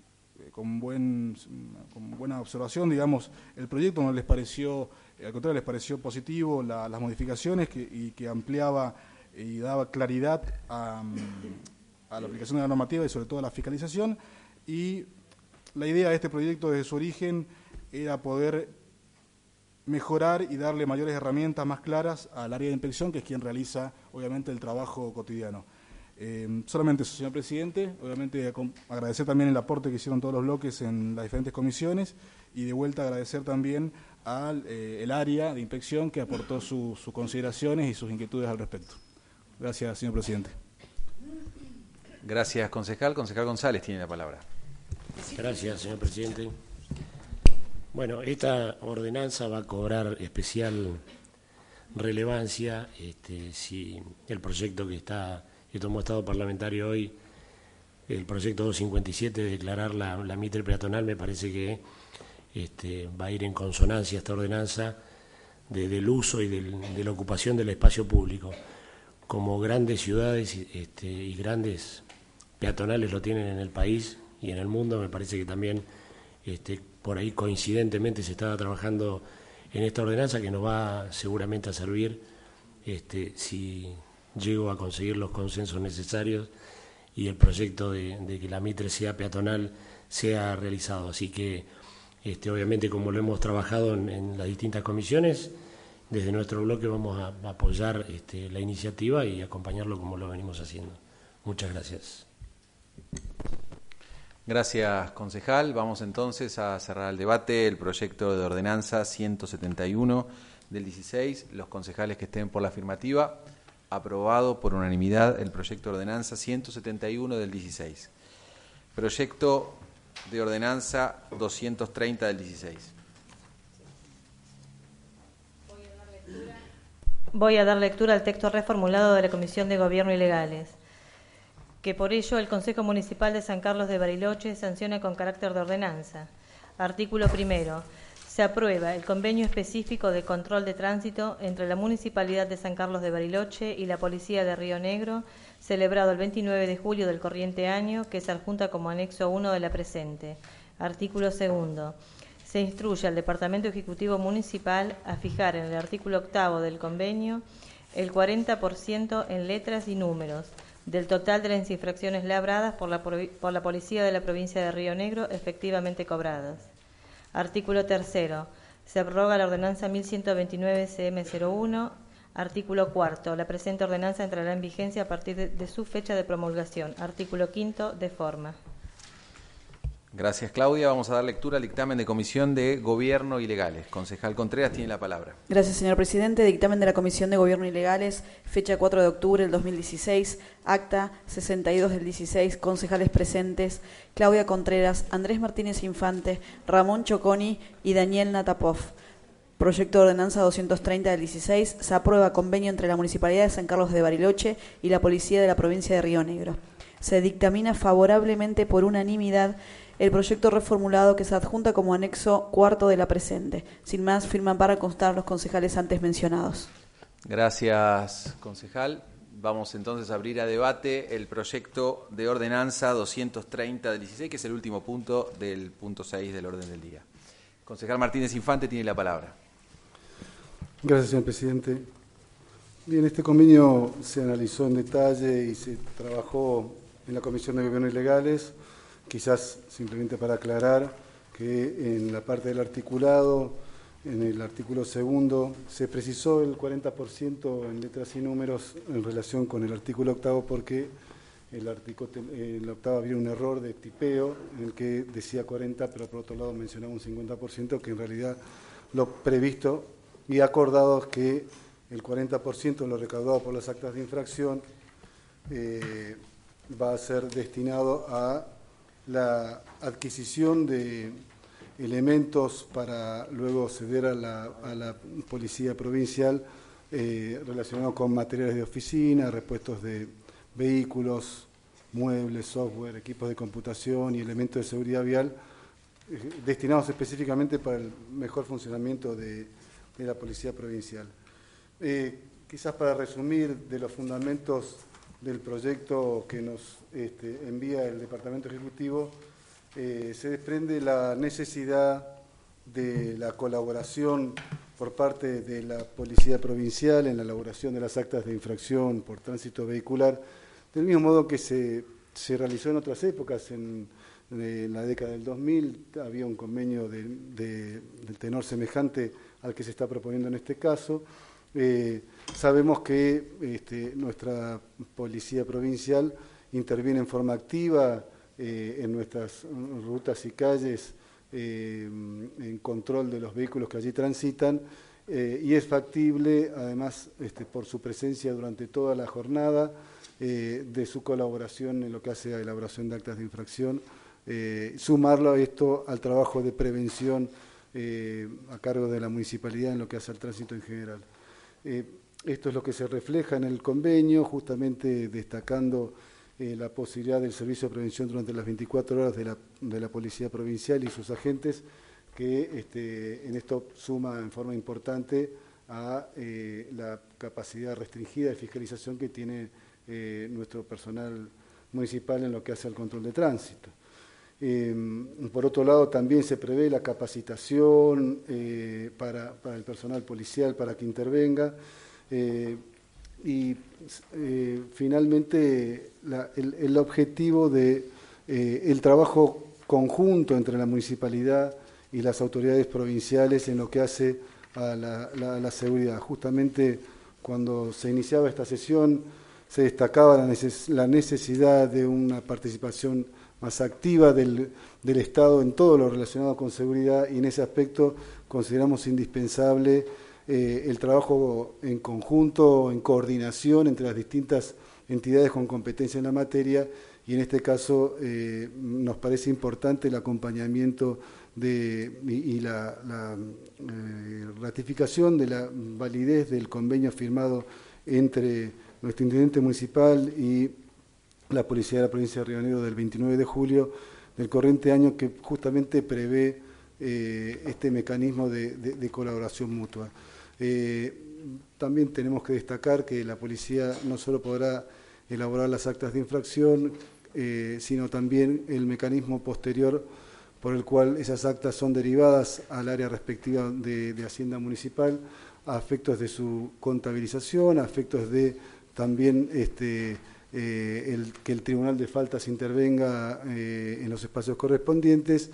buena observación, digamos, el proyecto. No les pareció, al contrario, les pareció positivo las modificaciones y que ampliaba y daba claridad a la aplicación de la normativa y sobre todo a la fiscalización. Y la idea de este proyecto desde su origen era poder mejorar y darle mayores herramientas más claras al área de inspección, que es quien realiza obviamente el trabajo cotidiano. Solamente eso, señor presidente. Obviamente agradecer también el aporte que hicieron todos los bloques en las diferentes comisiones, y de vuelta agradecer también al el área de inspección que aportó sus consideraciones y sus inquietudes al respecto. Gracias, señor presidente. Gracias, concejal. Concejal González tiene la palabra. Gracias, señor presidente. Bueno, esta ordenanza va a cobrar especial relevancia si el proyecto que tomó estado parlamentario hoy, el proyecto 257 de declarar la mitre peatonal, me parece que va a ir en consonancia esta ordenanza del uso y de la ocupación del espacio público. como grandes ciudades y grandes peatonales lo tienen en el país y en el mundo. Me parece que también por ahí coincidentemente se estaba trabajando en esta ordenanza que nos va seguramente a servir si llego a conseguir los consensos necesarios y el proyecto de que la Mitre sea peatonal sea realizado. Así que obviamente, como lo hemos trabajado en las distintas comisiones, desde nuestro bloque vamos a apoyar la iniciativa y acompañarlo como lo venimos haciendo. Muchas gracias. Gracias, concejal. Vamos entonces a cerrar el debate. El proyecto de ordenanza 171 del 16. Los concejales que estén por la afirmativa. Aprobado por unanimidad el proyecto de ordenanza 171 del 16. Proyecto de ordenanza 230 del 16. Voy a dar lectura al texto reformulado de la Comisión de Gobierno y Legales. Que por ello el Consejo Municipal de San Carlos de Bariloche sanciona con carácter de ordenanza. Artículo primero. Se aprueba el convenio específico de control de tránsito entre la Municipalidad de San Carlos de Bariloche y la Policía de Río Negro, celebrado el 29 de julio del corriente año, que se adjunta como anexo 1 de la presente. Artículo segundo. Se instruye al Departamento Ejecutivo Municipal a fijar en el artículo 8 del convenio el 40% en letras y números del total de las infracciones labradas por la Policía de la Provincia de Río Negro efectivamente cobradas. Artículo tercero. Se prorroga la ordenanza 1129 CM01. Artículo cuarto. La presente ordenanza entrará en vigencia a partir de su fecha de promulgación. Artículo quinto. De forma. Gracias, Claudia. Vamos a dar lectura al dictamen de Comisión de Gobierno y Legales. Concejal Contreras tiene la palabra. Gracias, señor presidente. Dictamen de la Comisión de Gobierno y Legales, fecha 4 de octubre del 2016, acta 62 del 16, concejales presentes, Claudia Contreras, Andrés Martínez Infante, Ramón Choconi y Daniel Natapov. Proyecto de ordenanza 230 del 16, se aprueba convenio entre la Municipalidad de San Carlos de Bariloche y la Policía de la Provincia de Río Negro. Se dictamina favorablemente por unanimidad el proyecto reformulado que se adjunta como anexo cuarto de la presente. Sin más, firman para constar los concejales antes mencionados. Gracias, concejal. Vamos entonces a abrir a debate el proyecto de ordenanza 230 del 16, que es el último punto del punto 6 del orden del día. Concejal Martínez Infante tiene la palabra. Gracias, señor presidente. Bien, este convenio se analizó en detalle y se trabajó en la Comisión de Gobierno y Legales. Quizás simplemente para aclarar que en la parte del articulado, en el artículo segundo, se precisó el 40% en letras y números en relación con el artículo octavo, porque el octavo había un error de tipeo en el que decía 40, pero por otro lado mencionaba un 50%, que en realidad lo previsto y acordado es que el 40% de lo recaudado por las actas de infracción va a ser destinado a la adquisición de elementos para luego ceder a la Policía Provincial relacionados con materiales de oficina, repuestos de vehículos, muebles, software, equipos de computación y elementos de seguridad vial destinados específicamente para el mejor funcionamiento de la Policía Provincial. Quizás para resumir de los fundamentos del proyecto que nos envía el Departamento Ejecutivo, se desprende la necesidad de la colaboración por parte de la Policía Provincial en la elaboración de las actas de infracción por tránsito vehicular, del mismo modo que se realizó en otras épocas. En la década del 2000 había un convenio de tenor semejante al que se está proponiendo en este caso. Sabemos que nuestra Policía Provincial interviene en forma activa en nuestras rutas y calles en control de los vehículos que allí transitan y es factible, además, por su presencia durante toda la jornada, de su colaboración en lo que hace a elaboración de actas de infracción, sumarlo a esto al trabajo de prevención a cargo de la municipalidad en lo que hace al tránsito en general. Esto es lo que se refleja en el convenio, justamente destacando la posibilidad del servicio de prevención durante las 24 horas de la Policía Provincial y sus agentes, que en esto suma en forma importante a la capacidad restringida de fiscalización que tiene nuestro personal municipal en lo que hace al control de tránsito. Por otro lado, también se prevé la capacitación para el personal policial para que intervenga y finalmente el objetivo de el trabajo conjunto entre la municipalidad y las autoridades provinciales en lo que hace a la seguridad. Justamente cuando se iniciaba esta sesión se destacaba la necesidad de una participación más activa del Estado en todo lo relacionado con seguridad, y en ese aspecto consideramos indispensable el trabajo en conjunto, en coordinación entre las distintas entidades con competencia en la materia, y en este caso nos parece importante el acompañamiento y la ratificación de la validez del convenio firmado entre nuestro intendente municipal y la Policía de la Provincia de Río Negro del 29 de julio del corriente año, que justamente prevé este mecanismo de colaboración mutua. También tenemos que destacar que la policía no solo podrá elaborar las actas de infracción, sino también el mecanismo posterior por el cual esas actas son derivadas al área respectiva de Hacienda Municipal a efectos de su contabilización, a efectos de también que el Tribunal de Faltas intervenga en los espacios correspondientes,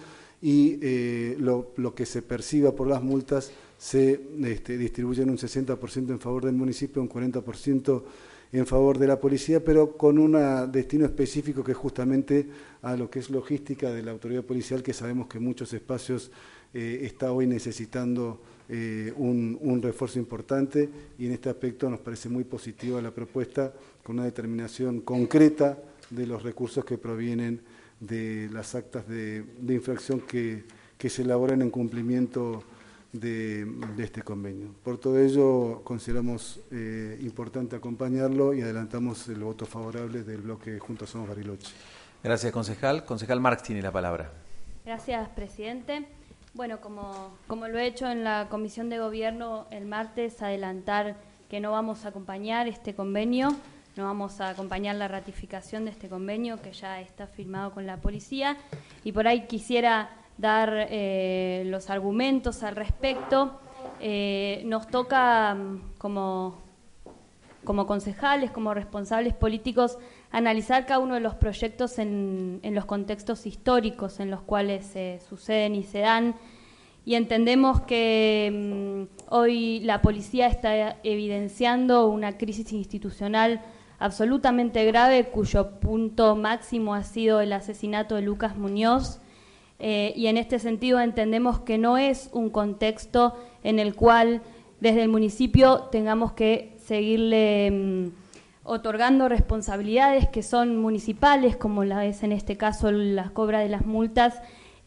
y lo que se perciba por las multas se distribuye en un 60% en favor del municipio, un 40% en favor de la policía, pero con un destino específico que es justamente a lo que es logística de la autoridad policial, que sabemos que muchos espacios está hoy necesitando un refuerzo importante, y en este aspecto nos parece muy positiva la propuesta, con una determinación concreta de los recursos que provienen de las actas de infracción que se elaboran en cumplimiento de este convenio. Por todo ello, consideramos importante acompañarlo y adelantamos el voto favorable del bloque Juntos Somos Bariloche. Gracias, concejal. Concejal Marx tiene la palabra. Gracias, presidente. Bueno, como lo he hecho en la Comisión de Gobierno el martes, adelantar que no vamos a acompañar este convenio, no vamos a acompañar la ratificación de este convenio que ya está firmado con la policía, y por ahí quisiera dar los argumentos al respecto. Nos toca como concejales, como responsables políticos, analizar cada uno de los proyectos en los contextos históricos en los cuales suceden y se dan, y entendemos que hoy la policía está evidenciando una crisis institucional absolutamente grave, cuyo punto máximo ha sido el asesinato de Lucas Muñoz, y en este sentido entendemos que no es un contexto en el cual desde el municipio tengamos que seguirle otorgando responsabilidades que son municipales, como la es en este caso la cobra de las multas,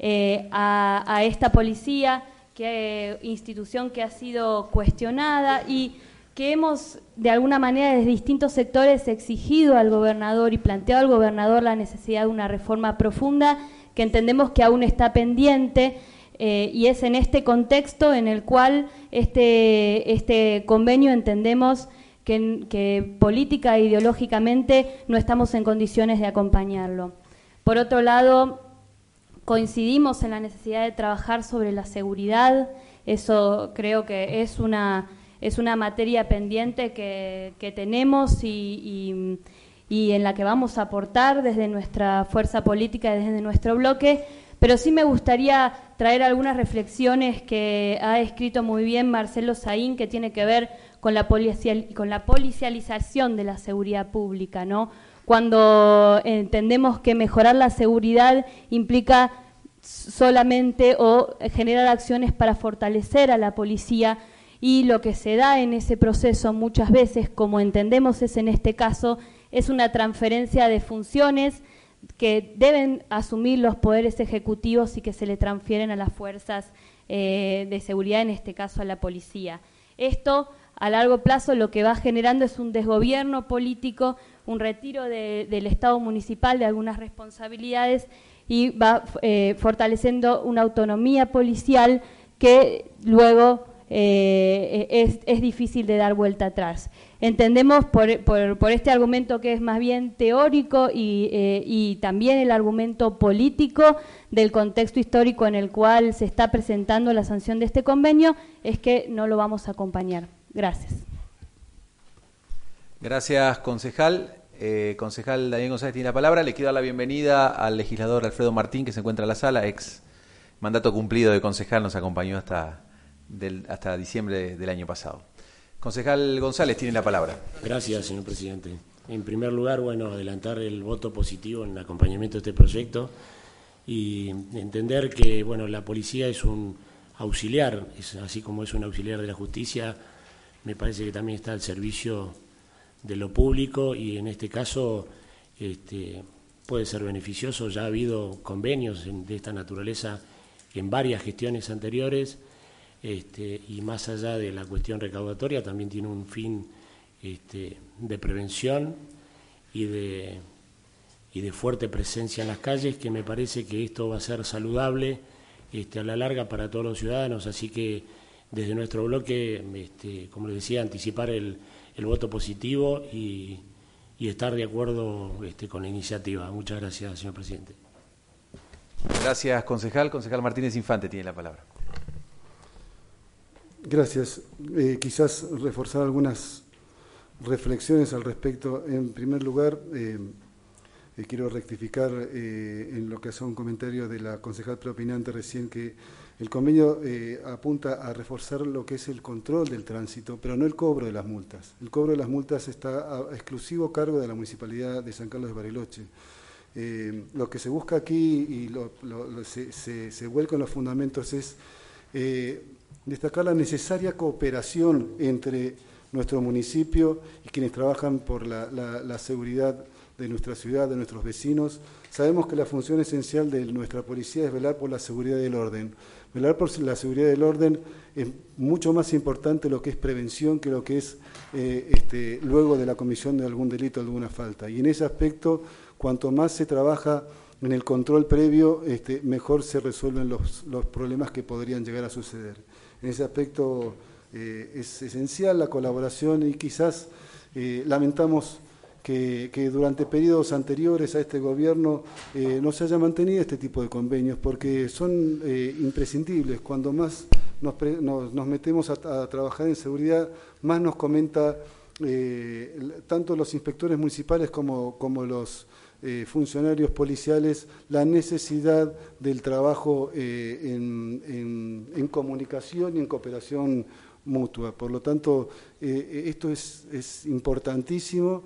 a esta policía, institución que ha sido cuestionada y que hemos de alguna manera desde distintos sectores exigido al gobernador y planteado al gobernador la necesidad de una reforma profunda que entendemos que aún está pendiente, y es en este contexto en el cual este convenio entendemos que política e ideológicamente no estamos en condiciones de acompañarlo. Por otro lado, coincidimos en la necesidad de trabajar sobre la seguridad. Eso creo que es una materia pendiente que tenemos y en la que vamos a aportar desde nuestra fuerza política, desde nuestro bloque, pero sí me gustaría traer algunas reflexiones que ha escrito muy bien Marcelo Saín, que tiene que ver con la policialización de la seguridad pública, ¿no? Cuando entendemos que mejorar la seguridad implica solamente o generar acciones para fortalecer a la policía, y lo que se da en ese proceso muchas veces, como entendemos es en este caso, es una transferencia de funciones que deben asumir los poderes ejecutivos y que se le transfieren a las fuerzas de seguridad, en este caso a la policía. Esto, a largo plazo, lo que va generando es un desgobierno político, un retiro del Estado municipal de algunas responsabilidades, y va fortaleciendo una autonomía policial que luego es difícil de dar vuelta atrás. Entendemos por este argumento que es más bien teórico y también el argumento político del contexto histórico en el cual se está presentando la sanción de este convenio, es que no lo vamos a acompañar. Gracias. Gracias, concejal. Concejal Daniel González tiene la palabra. Le quiero dar la bienvenida al legislador Alfredo Martín, que se encuentra en la sala, ex mandato cumplido de concejal, nos acompañó hasta diciembre del año pasado. Concejal González tiene la palabra. Gracias, señor presidente. En primer lugar, adelantar el voto positivo en el acompañamiento de este proyecto y entender que, la policía es un auxiliar, así como es un auxiliar de la justicia, me parece que también está al servicio de lo público y en este caso puede ser beneficioso. Ya ha habido convenios de esta naturaleza en varias gestiones anteriores. Y más allá de la cuestión recaudatoria, también tiene un fin de prevención y de fuerte presencia en las calles, que me parece que esto va a ser saludable a la larga para todos los ciudadanos. Así que desde nuestro bloque, como les decía, anticipar el voto positivo y estar de acuerdo con la iniciativa. Muchas gracias, señor presidente. Gracias, concejal. Concejal Martínez Infante tiene la palabra. Gracias. Quizás reforzar algunas reflexiones al respecto. En primer lugar, quiero rectificar en lo que hace un comentario de la concejal preopinante recién, que el convenio apunta a reforzar lo que es el control del tránsito, pero no el cobro de las multas. El cobro de las multas está a exclusivo cargo de la Municipalidad de San Carlos de Bariloche. Lo que se busca aquí y se vuelca en los fundamentos es destacar la necesaria cooperación entre nuestro municipio y quienes trabajan por la seguridad de nuestra ciudad, de nuestros vecinos. Sabemos que la función esencial de nuestra policía es velar por la seguridad del orden. Velar por la seguridad del orden es mucho más importante lo que es prevención que lo que es luego de la comisión de algún delito, alguna falta. Y en ese aspecto, cuanto más se trabaja en el control previo, mejor se resuelven los problemas que podrían llegar a suceder. En ese aspecto es esencial la colaboración y quizás lamentamos que durante periodos anteriores a este gobierno no se haya mantenido este tipo de convenios, porque son imprescindibles. Cuando más nos metemos a trabajar en seguridad, más nos comenta tanto los inspectores municipales como los funcionarios policiales la necesidad del trabajo en comunicación y en cooperación mutua. Por lo tanto, esto es importantísimo,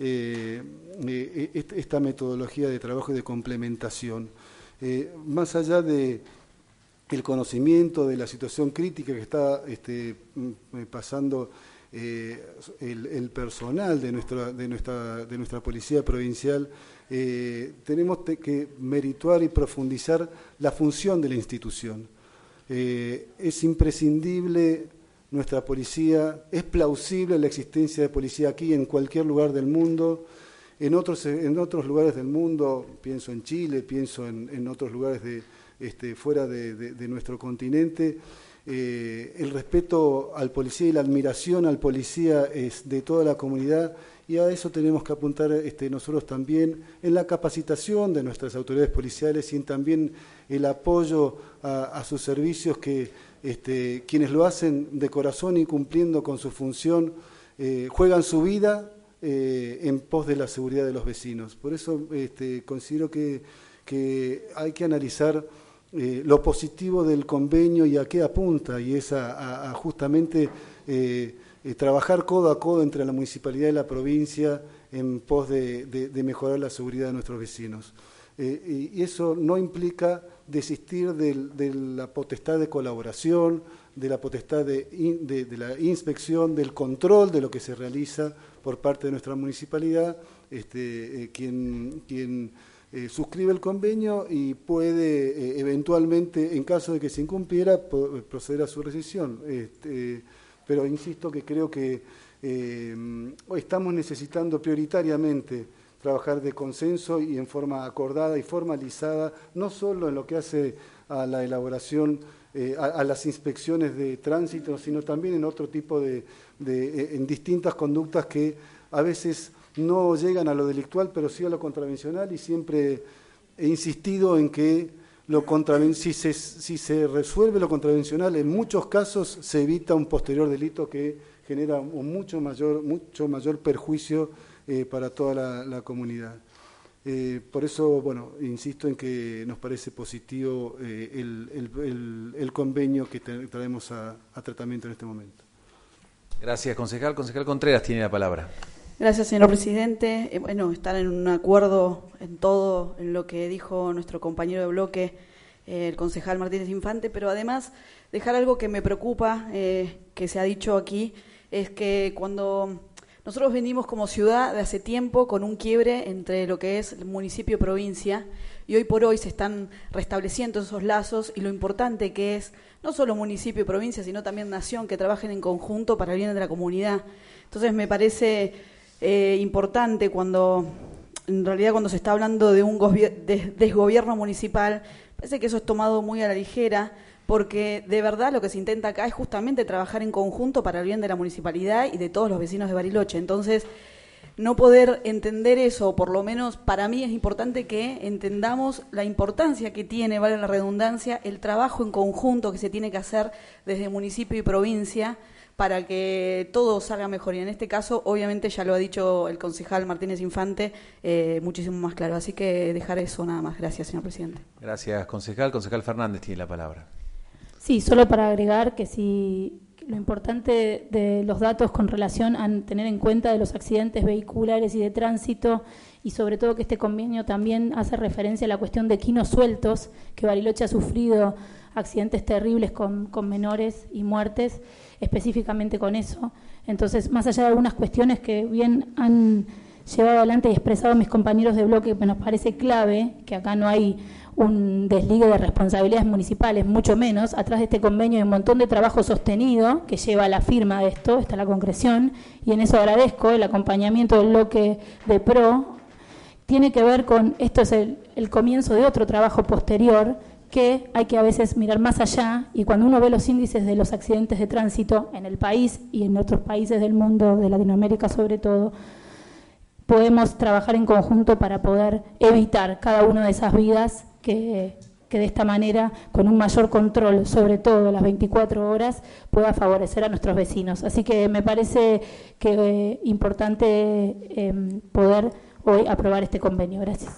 esta metodología de trabajo y de complementación. Más allá de el conocimiento de la situación crítica que está pasando el personal de nuestra policía provincial, tenemos que merituar y profundizar la función de la institución. Es imprescindible nuestra policía, es plausible la existencia de policía aquí en cualquier lugar del mundo. En otros lugares del mundo, pienso en Chile, pienso en otros lugares fuera de nuestro continente, el respeto al policía y la admiración al policía es de toda la comunidad, y a eso tenemos que apuntar nosotros también en la capacitación de nuestras autoridades policiales y en también el apoyo a sus servicios, que quienes lo hacen de corazón y cumpliendo con su función juegan su vida en pos de la seguridad de los vecinos. Por eso considero que hay que analizar lo positivo del convenio y a qué apunta, y es a justamente trabajar codo a codo entre la municipalidad y la provincia en pos de mejorar la seguridad de nuestros vecinos. Y eso no implica desistir de la potestad de colaboración, de la potestad de la inspección, del control de lo que se realiza por parte de nuestra municipalidad, quien suscribe el convenio y puede eventualmente, en caso de que se incumpliera, proceder a su rescisión. Pero insisto que creo que hoy estamos necesitando prioritariamente trabajar de consenso y en forma acordada y formalizada, no solo en lo que hace a la elaboración, a las inspecciones de tránsito, sino también en otro tipo en distintas conductas que a veces no llegan a lo delictual, pero sí a lo contravencional, y siempre he insistido en que si se resuelve lo contravencional, en muchos casos se evita un posterior delito que genera un mucho mayor perjuicio para toda la comunidad. Por eso, bueno, insisto en que nos parece positivo el convenio que traemos a tratamiento en este momento. Gracias, concejal. Concejal Contreras tiene la palabra. Gracias, señor presidente. Estar en un acuerdo en todo, en lo que dijo nuestro compañero de bloque, el concejal Martínez Infante, pero además dejar algo que me preocupa, que se ha dicho aquí, es que cuando nosotros venimos como ciudad de hace tiempo con un quiebre entre lo que es el municipio y provincia, y hoy por hoy se están restableciendo esos lazos, y lo importante que es no solo municipio y provincia, sino también nación, que trabajen en conjunto para el bien de la comunidad. Entonces me parece importante cuando se está hablando de un desgobierno municipal, parece que eso es tomado muy a la ligera, porque de verdad lo que se intenta acá es justamente trabajar en conjunto para el bien de la municipalidad y de todos los vecinos de Bariloche. Entonces, no poder entender eso, o por lo menos para mí es importante que entendamos la importancia que tiene, vale la redundancia, el trabajo en conjunto que se tiene que hacer desde municipio y provincia para que todo salga mejor. Y en este caso, obviamente, ya lo ha dicho el concejal Martínez Infante, muchísimo más claro. Así que dejar eso nada más. Gracias, señor presidente. Gracias, concejal. Concejal Fernández tiene la palabra. Sí, solo para agregar que sí, lo importante de los datos con relación a tener en cuenta de los accidentes vehiculares y de tránsito, y sobre todo que este convenio también hace referencia a la cuestión de quinos sueltos, que Bariloche ha sufrido accidentes terribles con menores y muertes, específicamente con eso. Entonces, más allá de algunas cuestiones que bien han llevado adelante y expresado mis compañeros de bloque, que nos parece clave, que acá no hay un desligue de responsabilidades municipales, mucho menos. Atrás de este convenio hay un montón de trabajo sostenido que lleva a la firma de esto, está la concreción, y en eso agradezco el acompañamiento del bloque de PRO. Tiene que ver con, esto es el comienzo de otro trabajo posterior, que hay que a veces mirar más allá, y cuando uno ve los índices de los accidentes de tránsito en el país y en otros países del mundo, de Latinoamérica sobre todo, podemos trabajar en conjunto para poder evitar cada una de esas vidas que de esta manera, con un mayor control, sobre todo las 24 horas, pueda favorecer a nuestros vecinos. Así que me parece que importante poder hoy aprobar este convenio. Gracias.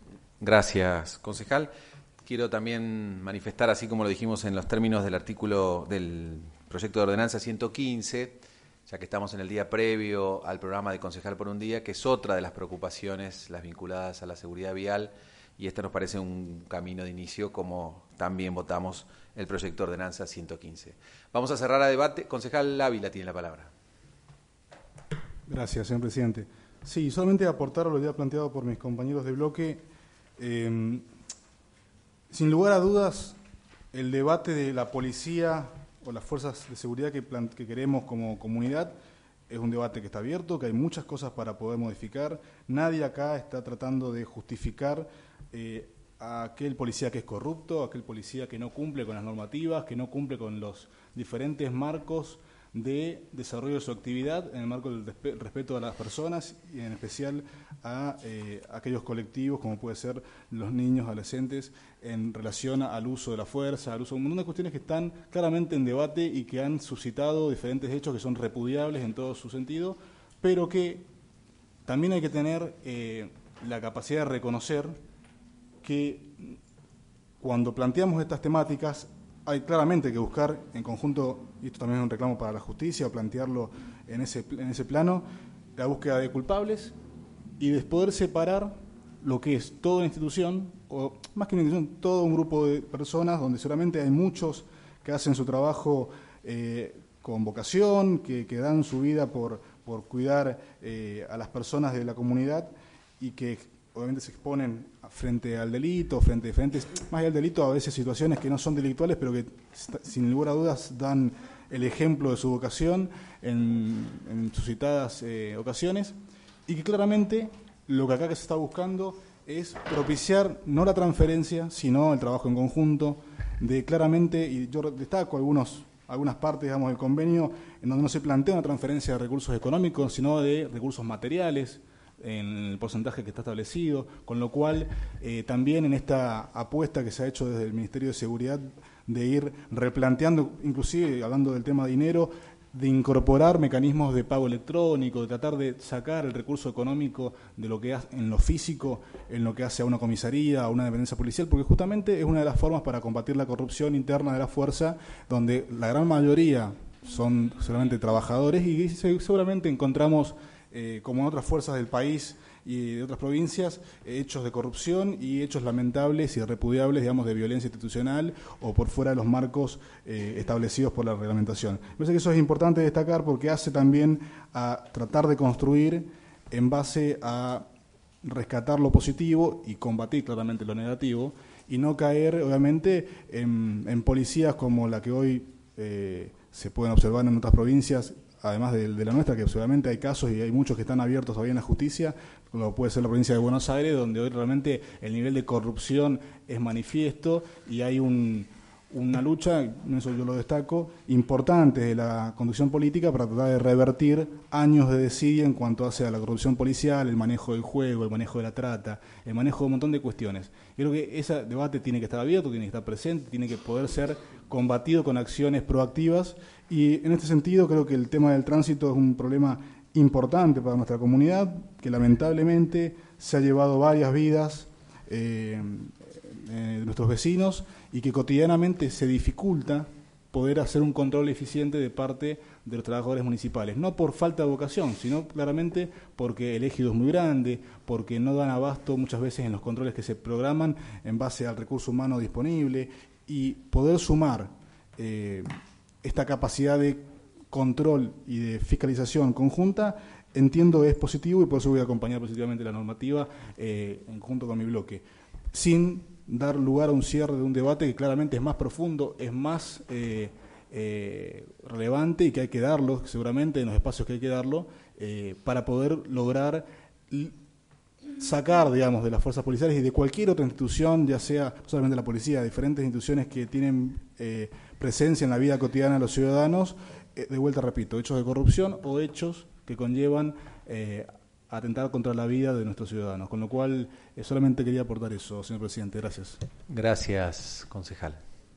Gracias, concejal. Quiero también manifestar, así como lo dijimos en los términos del artículo del proyecto de ordenanza 115, ya que estamos en el día previo al programa de Concejal por un Día, que es otra de las preocupaciones, las vinculadas a la seguridad vial, y este nos parece un camino de inicio, como también votamos el proyecto de ordenanza 115. Vamos a cerrar a debate. Concejal Ávila tiene la palabra. Gracias, señor presidente. Sí, solamente aportar lo ya planteado por mis compañeros de bloque. Sin lugar a dudas, el debate de la policía o las fuerzas de seguridad que queremos como comunidad es un debate que está abierto, que hay muchas cosas para poder modificar. Nadie acá está tratando de justificar a aquel policía que es corrupto, a aquel policía que no cumple con las normativas, que no cumple con los diferentes marcos de desarrollo de su actividad en el marco del respeto a las personas y en especial a aquellos colectivos como puede ser los niños, adolescentes, en relación al uso de la fuerza, al uso de un montón de cuestiones que están claramente en debate y que han suscitado diferentes hechos que son repudiables en todo su sentido, pero que también hay que tener la capacidad de reconocer que cuando planteamos estas temáticas hay claramente que buscar en conjunto, y esto también es un reclamo para la justicia, o plantearlo en ese plano, la búsqueda de culpables y de poder separar lo que es toda una institución, o más que una institución, todo un grupo de personas donde seguramente hay muchos que hacen su trabajo con vocación, que dan su vida por cuidar a las personas de la comunidad y que obviamente se exponen frente al delito, frente a diferentes, más allá del delito, a veces situaciones que no son delictuales, pero que sin lugar a dudas dan el ejemplo de su vocación en suscitadas ocasiones, y que claramente lo que acá que se está buscando es propiciar no la transferencia, sino el trabajo en conjunto, de claramente, y yo destaco algunas partes, digamos, del convenio en donde no se plantea una transferencia de recursos económicos, sino de recursos materiales, en el porcentaje que está establecido, con lo cual también en esta apuesta que se ha hecho desde el Ministerio de Seguridad de ir replanteando, inclusive hablando del tema de dinero, de incorporar mecanismos de pago electrónico, de tratar de sacar el recurso económico de lo que hace en lo físico, en lo que hace a una comisaría, a una dependencia policial, porque justamente es una de las formas para combatir la corrupción interna de la fuerza, donde la gran mayoría son solamente trabajadores y seguramente encontramos, como en otras fuerzas del país y de otras provincias, hechos de corrupción y hechos lamentables y repudiables, digamos, de violencia institucional o por fuera de los marcos establecidos por la reglamentación. Me parece que eso es importante destacar porque hace también a tratar de construir en base a rescatar lo positivo y combatir claramente lo negativo y no caer, obviamente, en policías como la que hoy se pueden observar en otras provincias, además de la nuestra, que seguramente hay casos y hay muchos que están abiertos todavía en la justicia, como puede ser la provincia de Buenos Aires, donde hoy realmente el nivel de corrupción es manifiesto y hay una lucha, eso yo lo destaco, importante de la conducción política para tratar de revertir años de desidia en cuanto hace a la corrupción policial, el manejo del juego, el manejo de la trata, el manejo de un montón de cuestiones. Yo creo que ese debate tiene que estar abierto, tiene que estar presente, tiene que poder ser combatido con acciones proactivas y en este sentido creo que el tema del tránsito es un problema importante para nuestra comunidad, que lamentablemente se ha llevado varias vidas de nuestros vecinos y que cotidianamente se dificulta poder hacer un control eficiente de parte de los trabajadores municipales, no por falta de vocación, sino claramente porque el ejido es muy grande, porque no dan abasto muchas veces en los controles que se programan en base al recurso humano disponible y poder sumar esta capacidad de control y de fiscalización conjunta, entiendo es positivo y por eso voy a acompañar positivamente la normativa junto con mi bloque, sin dar lugar a un cierre de un debate que claramente es más profundo, es más relevante y que hay que darlo, seguramente en los espacios que hay que darlo, para poder lograr sacar, digamos, de las fuerzas policiales y de cualquier otra institución, ya sea no solamente la policía, diferentes instituciones que tienen presencia en la vida cotidiana de los ciudadanos, de vuelta repito, hechos de corrupción o hechos que conllevan atentar contra la vida de nuestros ciudadanos. Con lo cual, solamente quería aportar eso, señor presidente. Gracias. Gracias, concejal.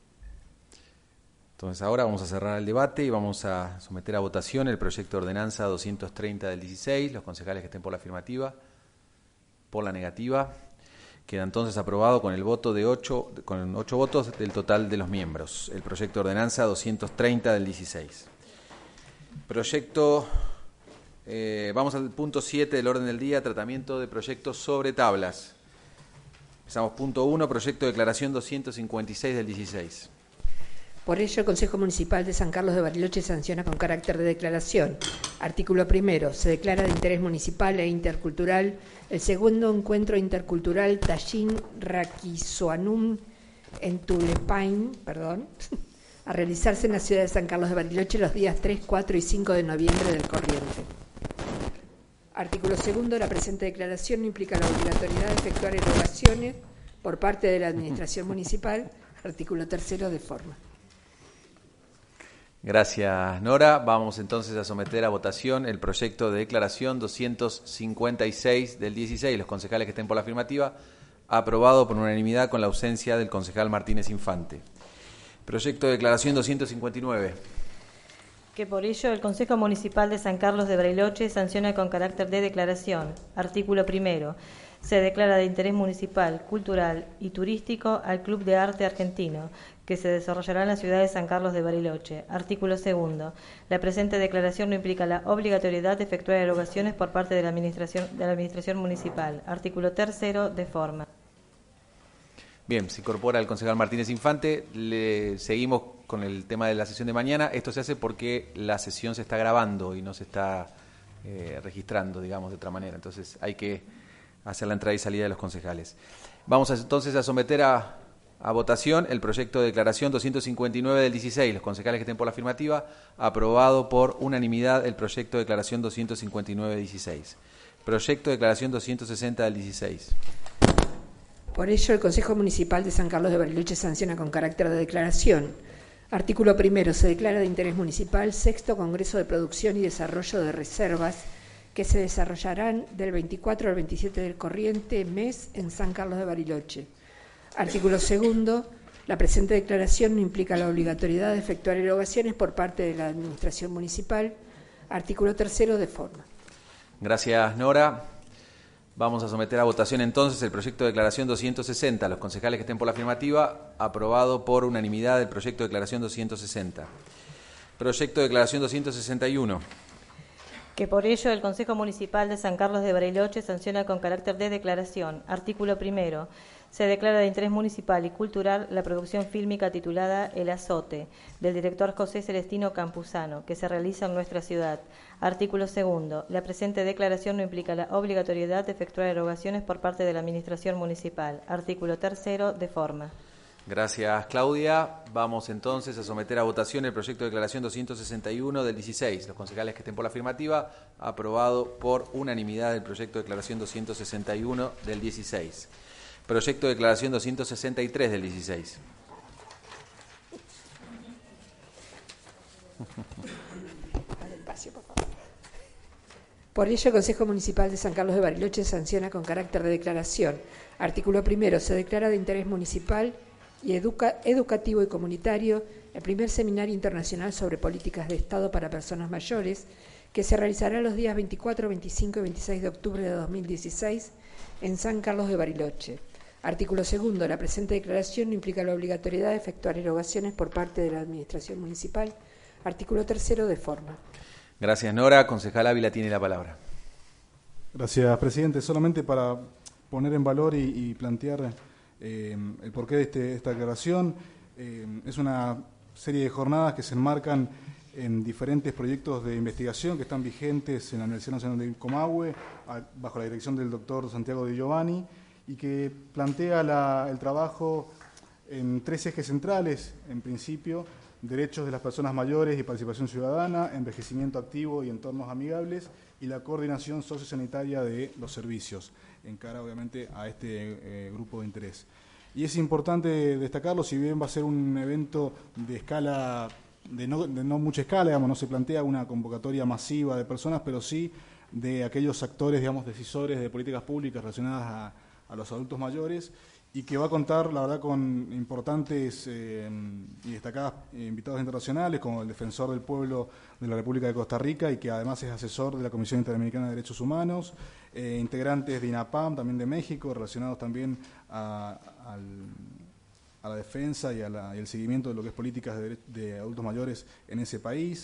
Entonces, ahora vamos a cerrar el debate y vamos a someter a votación el proyecto de ordenanza 230 del 16. Los concejales que estén por la afirmativa, por la negativa, queda entonces aprobado con el voto de 8 votos del total de los miembros. El proyecto de ordenanza 230 del 16. Proyecto... vamos al punto 7 del orden del día, tratamiento de proyectos sobre tablas. Empezamos punto 1, proyecto de declaración 256 del 16. Por ello, el Consejo Municipal de San Carlos de Bariloche sanciona con carácter de declaración. Artículo 1. Se declara de interés municipal e intercultural el segundo encuentro intercultural Tajín Raquisoanum en Tulepain, a realizarse en la ciudad de San Carlos de Bariloche los días 3, 4 y 5 de noviembre del corriente. Artículo 2. La presente declaración no implica la obligatoriedad de efectuar erogaciones por parte de la Administración Municipal. Artículo 3. De forma. Gracias, Nora. Vamos entonces a someter a votación el proyecto de declaración 256 del 16. Los concejales que estén por la afirmativa, aprobado por unanimidad con la ausencia del concejal Martínez Infante. Proyecto de declaración 259. Que por ello el Consejo Municipal de San Carlos de Bariloche sanciona con carácter de declaración. Artículo 1. Se declara de interés municipal, cultural y turístico al Club de Arte Argentino, que se desarrollará en la ciudad de San Carlos de Bariloche. Artículo 2. La presente declaración no implica la obligatoriedad de efectuar erogaciones por parte de la administración municipal. Artículo 3. De forma. Bien, se incorpora el concejal Martínez Infante. Le seguimos con el tema de la sesión de mañana. Esto se hace porque la sesión se está grabando y no se está registrando, digamos, de otra manera. Entonces hay que hacer la entrada y salida de los concejales. Vamos entonces a someter a votación el proyecto de declaración 259 del 16. Los concejales que estén por la afirmativa, aprobado por unanimidad el proyecto de declaración 259 del 16. Proyecto de declaración 260 del 16. Por ello, el Consejo Municipal de San Carlos de Bariloche sanciona con carácter de declaración. Artículo 1. Se declara de interés municipal Sexto Congreso de Producción y Desarrollo de Reservas que se desarrollarán del 24 al 27 del corriente mes en San Carlos de Bariloche. Artículo 2. La presente declaración no implica la obligatoriedad de efectuar erogaciones por parte de la Administración Municipal. Artículo 3. De forma. Gracias, Nora. Vamos a someter a votación entonces el proyecto de declaración 260. Los concejales que estén por la afirmativa, aprobado por unanimidad el proyecto de declaración 260. Proyecto de declaración 261. Que por ello el Consejo Municipal de San Carlos de Bariloche sanciona con carácter de declaración. Artículo 1. Se declara de interés municipal y cultural la producción fílmica titulada El Azote, del director José Celestino Campuzano, que se realiza en nuestra ciudad. Artículo 2. La presente declaración no implica la obligatoriedad de efectuar erogaciones por parte de la Administración Municipal. Artículo 3. De forma. Gracias, Claudia. Vamos entonces a someter a votación el proyecto de declaración 261 del 16. Los concejales que estén por la afirmativa, aprobado por unanimidad el proyecto de declaración 261 del 16. Proyecto de declaración 263 del 16. Por ello, el Consejo Municipal de San Carlos de Bariloche sanciona con carácter de declaración. Artículo 1. Se declara de interés municipal y educativo y comunitario el primer seminario internacional sobre políticas de Estado para personas mayores, que se realizará los días 24, 25 y 26 de octubre de 2016 en San Carlos de Bariloche. Artículo 2. La presente declaración no implica la obligatoriedad de efectuar erogaciones por parte de la Administración Municipal. Artículo 3. De forma. Gracias, Nora. Concejal Ávila tiene la palabra. Gracias, presidente. Solamente para poner en valor y plantear el porqué de esta declaración. Es una serie de jornadas que se enmarcan en diferentes proyectos de investigación que están vigentes en la Universidad Nacional de Comahue, bajo la dirección del doctor Santiago Di Giovanni, y que plantea el trabajo en 3 ejes centrales, en principio: derechos de las personas mayores y participación ciudadana, envejecimiento activo y entornos amigables, y la coordinación sociosanitaria de los servicios, en cara obviamente a este grupo de interés. Y es importante destacarlo, si bien va a ser un evento de escala, de no mucha escala, digamos, no se plantea una convocatoria masiva de personas, pero sí de aquellos actores, digamos, decisores de políticas públicas relacionadas a los adultos mayores, y que va a contar, la verdad, con importantes y destacados invitados internacionales, como el Defensor del Pueblo de la República de Costa Rica, y que además es asesor de la Comisión Interamericana de Derechos Humanos, integrantes de INAPAM, también de México, relacionados también a la defensa y el seguimiento de lo que es políticas de adultos mayores en ese país,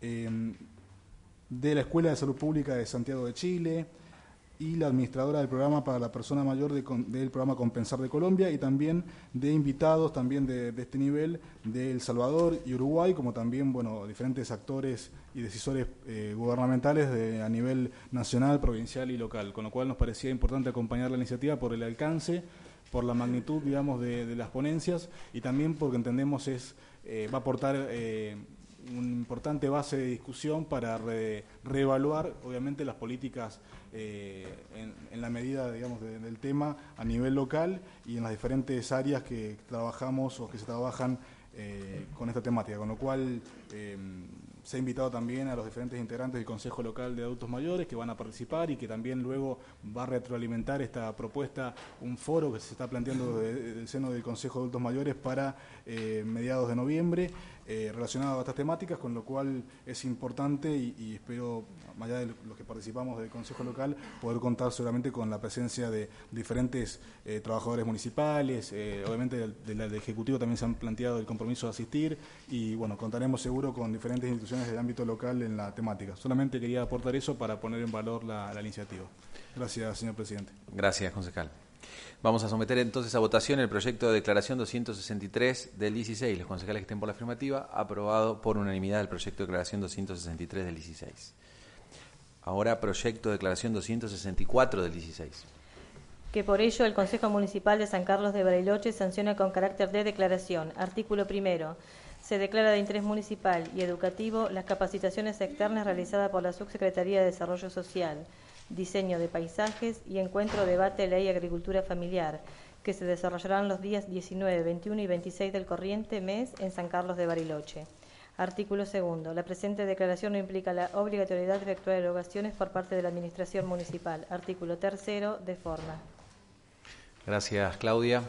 de la Escuela de Salud Pública de Santiago de Chile, y la administradora del programa para la persona mayor del programa Compensar de Colombia, y también de invitados también de este nivel de El Salvador y Uruguay, como también diferentes actores y decisores gubernamentales a nivel nacional, provincial y local, con lo cual nos parecía importante acompañar la iniciativa por el alcance, por la magnitud, digamos, de las ponencias, y también porque entendemos va a aportar una importante base de discusión para reevaluar, obviamente, las políticas en la medida, digamos, del tema a nivel local y en las diferentes áreas que trabajamos o que se trabajan con esta temática, con lo cual se ha invitado también a los diferentes integrantes del Consejo Local de Adultos Mayores que van a participar, y que también luego va a retroalimentar esta propuesta, un foro que se está planteando desde el seno del Consejo de Adultos Mayores para mediados de noviembre, relacionado a estas temáticas, con lo cual es importante y espero, más allá de los que participamos del Consejo Local, poder contar seguramente con la presencia de diferentes trabajadores municipales, obviamente del Ejecutivo también se han planteado el compromiso de asistir, y contaremos seguro con diferentes instituciones del ámbito local en la temática. Solamente quería aportar eso para poner en valor la iniciativa. Gracias, señor presidente. Gracias, concejal. Vamos a someter entonces a votación el proyecto de declaración 263 del 16. Los concejales que estén por la afirmativa, aprobado por unanimidad el proyecto de declaración 263 del 16. Ahora, proyecto de declaración 264 del 16. Que por ello el Consejo Municipal de San Carlos de Bariloche sanciona con carácter de declaración. Artículo 1. Se declara de interés municipal y educativo las capacitaciones externas realizadas por la Subsecretaría de Desarrollo Social, diseño de paisajes y encuentro debate ley agricultura familiar, que se desarrollarán los días 19, 21 y 26 del corriente mes en San Carlos de Bariloche. Artículo 2. La presente declaración no implica la obligatoriedad de efectuar erogaciones por parte de la Administración Municipal. Artículo 3. De forma. Gracias, Claudia.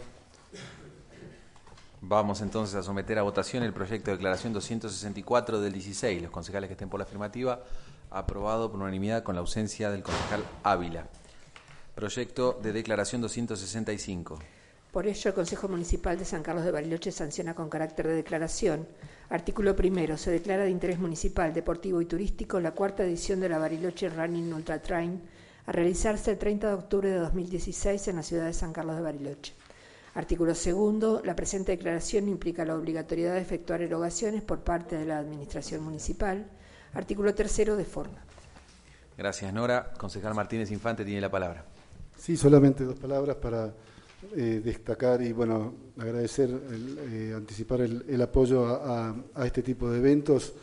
Vamos entonces a someter a votación el proyecto de declaración 264 del 16. Los concejales que estén por la afirmativa, aprobado por unanimidad con la ausencia del concejal Ávila. Proyecto de declaración 265. Por ello, el Consejo Municipal de San Carlos de Bariloche sanciona con carácter de declaración. Artículo 1. Se declara de interés municipal, deportivo y turístico la cuarta edición de la Bariloche Running Ultra Train a realizarse el 30 de octubre de 2016 en la ciudad de San Carlos de Bariloche. Artículo 2. La presente declaración implica la obligatoriedad de efectuar erogaciones por parte de la Administración Municipal. Artículo 3. De forma. Gracias, Nora. Concejal Martínez Infante tiene la palabra. Sí, solamente 2 palabras para destacar y bueno, agradecer, anticipar el apoyo a este tipo de eventos.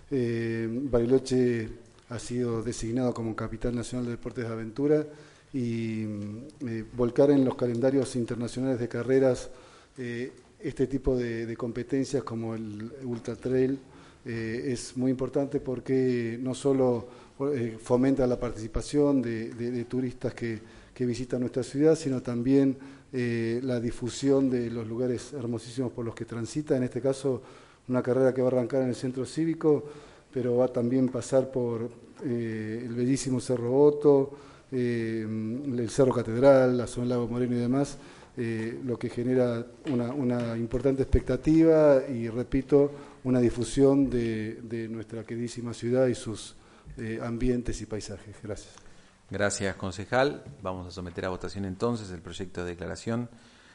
Bariloche ha sido designado como Capital Nacional de Deportes de Aventura y volcar en los calendarios internacionales de carreras este tipo de competencias como el Ultra Trail es muy importante porque no solo fomenta la participación de turistas que visitan nuestra ciudad, sino también la difusión de los lugares hermosísimos por los que transita. En este caso, una carrera que va a arrancar en el Centro Cívico, pero va a también pasar por el bellísimo Cerro Otto, el Cerro Catedral, la zona Lago Moreno y demás, lo que genera una importante expectativa y, repito, una difusión de nuestra queridísima ciudad y sus ambientes y paisajes. Gracias. Gracias, concejal. Vamos a someter a votación entonces el proyecto de declaración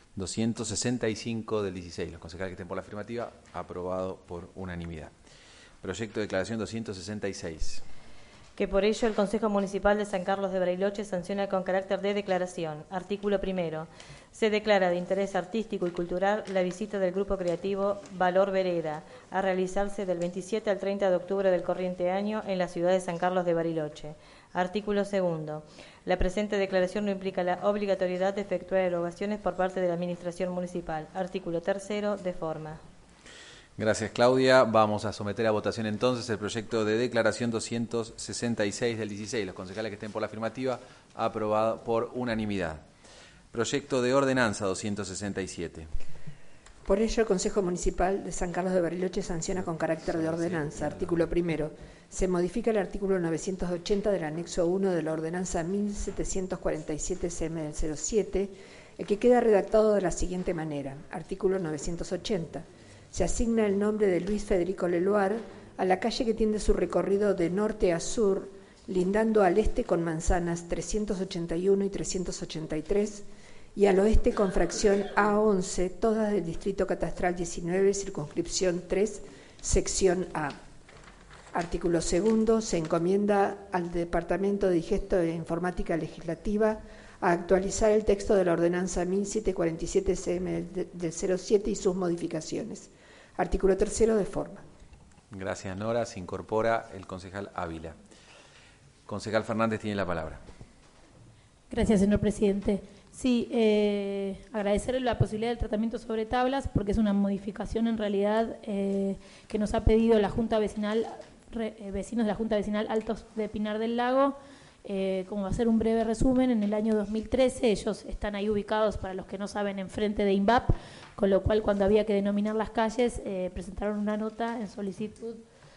265 del 16. Los concejales que estén por la afirmativa, aprobado por unanimidad. Proyecto de declaración 266. Que por ello el Consejo Municipal de San Carlos de Bariloche sanciona con carácter de declaración. Artículo 1. Se declara de interés artístico y cultural la visita del grupo creativo Valor Vereda a realizarse del 27 al 30 de octubre del corriente año en la ciudad de San Carlos de Bariloche. Artículo 2. La presente declaración no implica la obligatoriedad de efectuar erogaciones por parte de la Administración Municipal. Artículo 3. De forma. Gracias, Claudia. Vamos a someter a votación entonces el proyecto de declaración 266 del 16. Los concejales que estén por la afirmativa, aprobado por unanimidad. Proyecto de ordenanza 267. Por ello, el Consejo Municipal de San Carlos de Bariloche sanciona con carácter de ordenanza. Artículo 1. Se modifica el artículo 980 del anexo 1 de la ordenanza 1747 CM del 07, el que queda redactado de la siguiente manera. Artículo 980. Se asigna el nombre de Luis Federico Leloir a la calle que tiene su recorrido de norte a sur, lindando al este con manzanas 381 y 383, y al oeste con fracción A11, todas del Distrito Catastral 19, circunscripción 3, sección A. Artículo 2. Se encomienda al Departamento de Digesto e Informática Legislativa a actualizar el texto de la ordenanza 1747 CM del 07 y sus modificaciones. Artículo 3. De forma. Gracias, Nora. Se incorpora el concejal Ávila. Concejal Fernández tiene la palabra. Gracias, señor presidente. Sí, agradecerle la posibilidad del tratamiento sobre tablas, porque es una modificación en realidad que nos ha pedido la Junta Vecinal, vecinos de la Junta Vecinal Altos de Pinar del Lago. Como va a ser un breve resumen, en el año 2013 ellos están ahí ubicados, para los que no saben, enfrente de INVAP, con lo cual cuando había que denominar las calles presentaron una nota en solicitud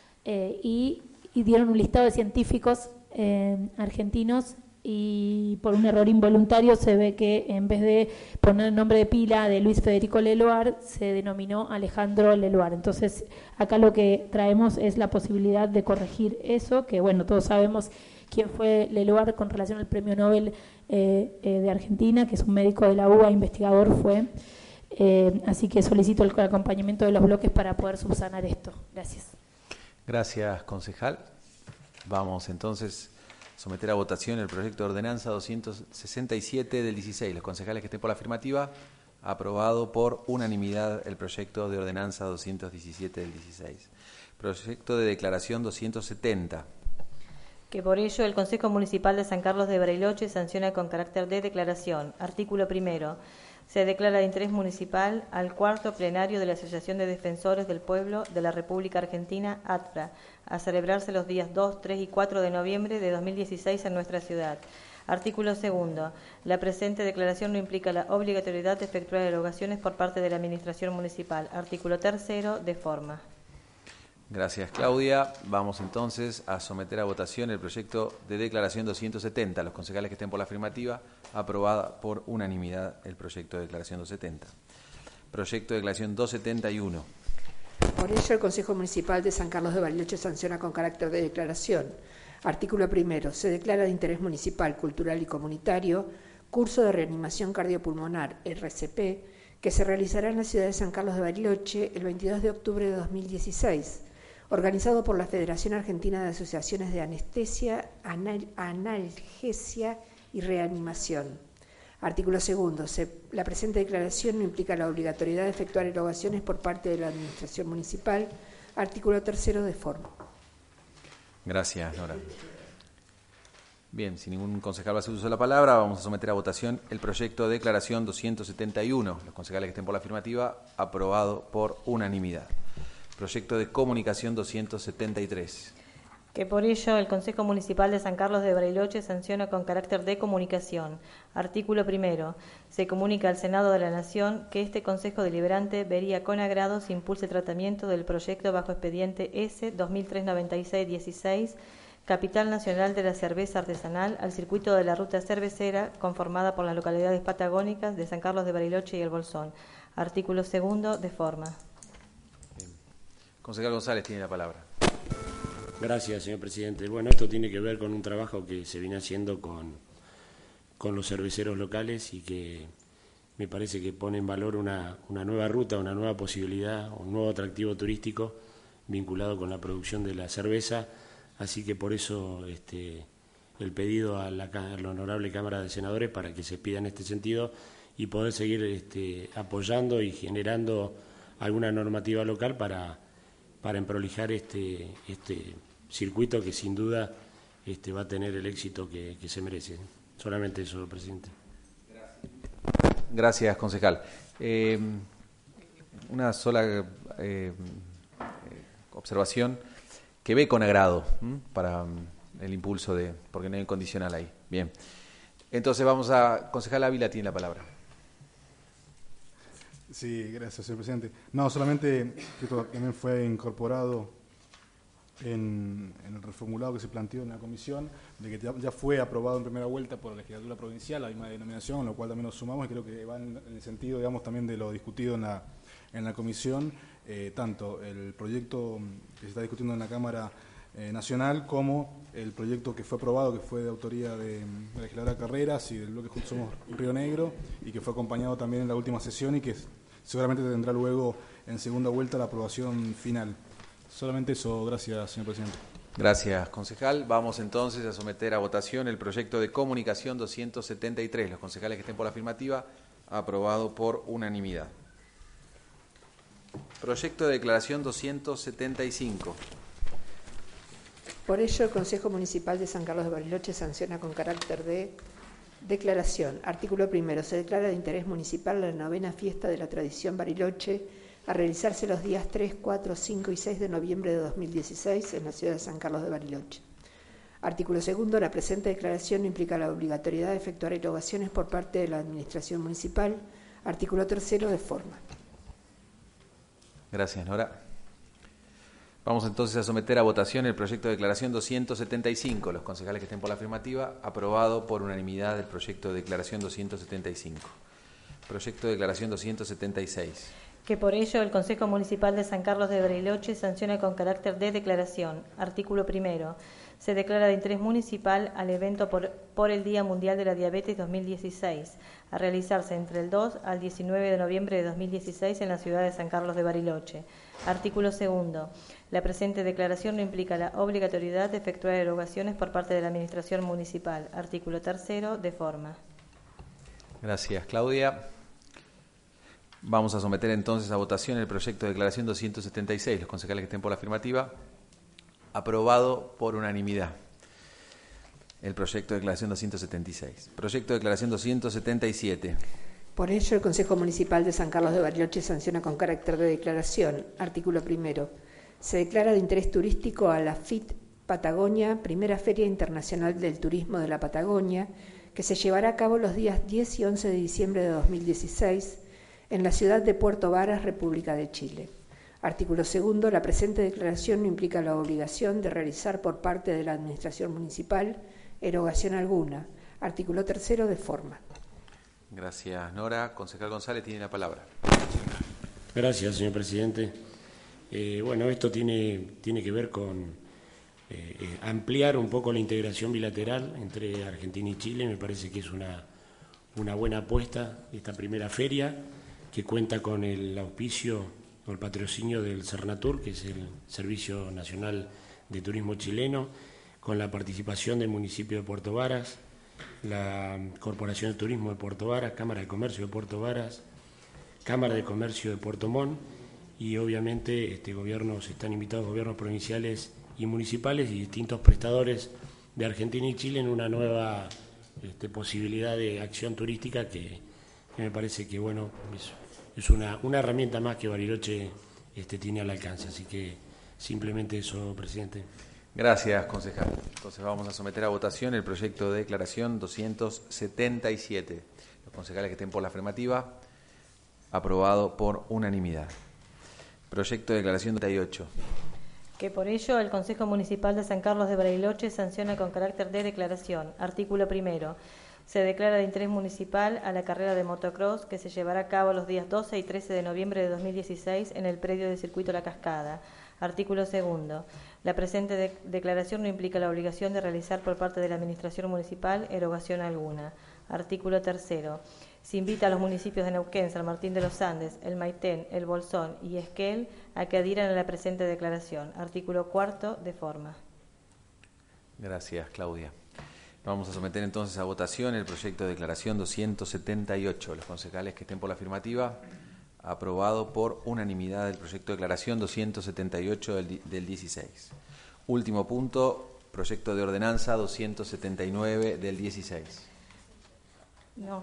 y dieron un listado de científicos argentinos, y por un error involuntario se ve que en vez de poner el nombre de pila de Luis Federico Leloir se denominó Alejandro Leloir. Entonces acá lo que traemos es la posibilidad de corregir eso, que bueno, todos sabemos quién fue Leloir con relación al premio Nobel de Argentina, que es un médico de la UBA, investigador fue. Así que solicito el acompañamiento de los bloques para poder subsanar esto. Gracias. Gracias, concejal. Vamos entonces a someter a votación el proyecto de ordenanza 267 del 16. Los concejales que estén por la afirmativa, aprobado por unanimidad el proyecto de ordenanza 217 del 16. Proyecto de declaración 270. Que por ello el Consejo Municipal de San Carlos de Bariloche sanciona con carácter de declaración. Artículo primero. Se declara de interés municipal al cuarto plenario de la Asociación de Defensores del Pueblo de la República Argentina, ATPRA, a celebrarse los días 2, 3 y 4 de noviembre de 2016 en nuestra ciudad. Artículo segundo. La presente declaración no implica la obligatoriedad de efectuar erogaciones por parte de la Administración Municipal. Artículo tercero. De forma. Gracias, Claudia. Vamos entonces a someter a votación el proyecto de declaración 270. Los concejales que estén por la afirmativa, aprobada por unanimidad el proyecto de declaración 270. Proyecto de declaración 271. Por ello, el Consejo Municipal de San Carlos de Bariloche sanciona con carácter de declaración. Artículo primero. Se declara de interés municipal, cultural y comunitario curso de reanimación cardiopulmonar, RCP, que se realizará en la ciudad de San Carlos de Bariloche el 22 de octubre de 2016. Organizado por la Federación Argentina de Asociaciones de Anestesia, Analgesia y Reanimación. Artículo segundo. La presente declaración no implica la obligatoriedad de efectuar erogaciones por parte de la Administración Municipal. Artículo tercero. De forma. Gracias, Nora. Bien, si ningún concejal va a hacer uso de la palabra, vamos a someter a votación el proyecto de declaración 271. Los concejales que estén por la afirmativa, aprobado por unanimidad. Proyecto de comunicación 273. Que por ello el Consejo Municipal de San Carlos de Bariloche sanciona con carácter de comunicación. Artículo primero. Se comunica al Senado de la Nación que este Consejo Deliberante vería con agrado se impulse el tratamiento del proyecto bajo expediente S 2003-96-16, Capital Nacional de la Cerveza Artesanal, al circuito de la ruta cervecera conformada por las localidades patagónicas de San Carlos de Bariloche y El Bolsón. Artículo segundo. De forma. Concejal González tiene la palabra. Gracias, señor presidente. Bueno, esto tiene que ver con un trabajo que se viene haciendo con los cerveceros locales y que me parece que pone en valor una nueva ruta, una nueva posibilidad, un nuevo atractivo turístico vinculado con la producción de la cerveza. Así que por eso el pedido a la Honorable Cámara de Senadores para que se pida en este sentido y poder seguir apoyando y generando alguna normativa local para emprolijar este circuito que sin duda va a tener el éxito que se merece. Solamente eso, presidente. Gracias, concejal. Una sola observación que ve con agrado para el impulso porque no hay condicional ahí. Bien. Entonces vamos a... Concejal Ávila tiene la palabra. Sí, gracias, señor presidente. No, solamente que esto también fue incorporado en el reformulado que se planteó en la comisión, de que ya fue aprobado en primera vuelta por la legislatura provincial, la misma denominación, lo cual también nos sumamos y creo que va en el sentido, digamos, también de lo discutido en la comisión, tanto el proyecto que se está discutiendo en la Cámara Nacional como el proyecto que fue aprobado, que fue de autoría de la legisladora Carreras y del bloque Juntos Somos Río Negro, y que fue acompañado también en la última sesión y que seguramente tendrá luego en segunda vuelta la aprobación final. Solamente eso, gracias, señor presidente. Gracias, concejal. Vamos entonces a someter a votación el proyecto de comunicación 273. Los concejales que estén por la afirmativa, aprobado por unanimidad. Proyecto de declaración 275. Por ello, el Consejo Municipal de San Carlos de Bariloche sanciona con carácter de declaración. Artículo primero. Se declara de interés municipal la 9ª fiesta de la tradición Bariloche a realizarse los días 3, 4, 5 y 6 de noviembre de 2016 en la ciudad de San Carlos de Bariloche. Artículo segundo. La presente declaración no implica la obligatoriedad de efectuar erogaciones por parte de la Administración Municipal. Artículo tercero. De forma. Gracias, Nora. Vamos entonces a someter a votación el proyecto de declaración 275. Los concejales que estén por la afirmativa, aprobado por unanimidad el proyecto de declaración 275. Proyecto de declaración 276. Que por ello el Consejo Municipal de San Carlos de Bariloche sanciona con carácter de declaración. Artículo primero. Se declara de interés municipal al evento por el Día Mundial de la Diabetes 2016, a realizarse entre el 2 al 19 de noviembre de 2016 en la ciudad de San Carlos de Bariloche. Artículo segundo. La presente declaración no implica la obligatoriedad de efectuar erogaciones por parte de la Administración Municipal. Artículo tercero. De forma. Gracias, Claudia. Vamos a someter entonces a votación el proyecto de declaración 276. Los concejales que estén por la afirmativa, aprobado por unanimidad. el proyecto de declaración 276. Proyecto de declaración 277. Por ello, el Consejo Municipal de San Carlos de Bariloche sanciona con carácter de declaración. Artículo 1. Se declara de interés turístico a la FIT Patagonia, primera Feria Internacional del Turismo de la Patagonia, que se llevará a cabo los días 10 y 11 de diciembre de 2016 en la ciudad de Puerto Varas, República de Chile. Artículo 2. La presente declaración no implica la obligación de realizar por parte de la Administración Municipal erogación alguna. Artículo 3. De forma. Gracias, Nora. Concejal González tiene la palabra. Gracias, señor presidente. Bueno, esto tiene que ver con ampliar un poco la integración bilateral entre Argentina y Chile. Me parece que es una buena apuesta esta primera feria, que cuenta con el auspicio o el patrocinio del Cernatur, que es el Servicio Nacional de Turismo Chileno, con la participación del municipio de Puerto Varas, la Corporación de Turismo de Puerto Varas, Cámara de Comercio de Puerto Varas, Cámara de Comercio de Puerto Montt, y obviamente están invitados gobiernos provinciales y municipales y distintos prestadores de Argentina y Chile en una nueva posibilidad de acción turística que me parece que bueno es una herramienta más que Bariloche tiene al alcance. Así que simplemente eso, presidente. Gracias, concejal. Entonces vamos a someter a votación el proyecto de declaración 277. Los concejales que estén por la afirmativa, aprobado por unanimidad. Proyecto de declaración 38. Que por ello el Consejo Municipal de San Carlos de Bariloche sanciona con carácter de declaración. Artículo 1. Se declara de interés municipal a la carrera de motocross que se llevará a cabo los días 12 y 13 de noviembre de 2016 en el predio del Circuito La Cascada. Artículo 2. La presente declaración no implica la obligación de realizar por parte de la Administración Municipal erogación alguna. Artículo 3. Se invita a los municipios de Neuquén, San Martín de los Andes, El Maitén, El Bolsón y Esquel a que adhieran a la presente declaración. Artículo 4. De forma. Gracias, Claudia. Vamos a someter entonces a votación el proyecto de declaración 278. Los concejales que estén por la afirmativa, aprobado por unanimidad el proyecto de declaración 278 del 16. Último punto, proyecto de ordenanza 279 del 16. No.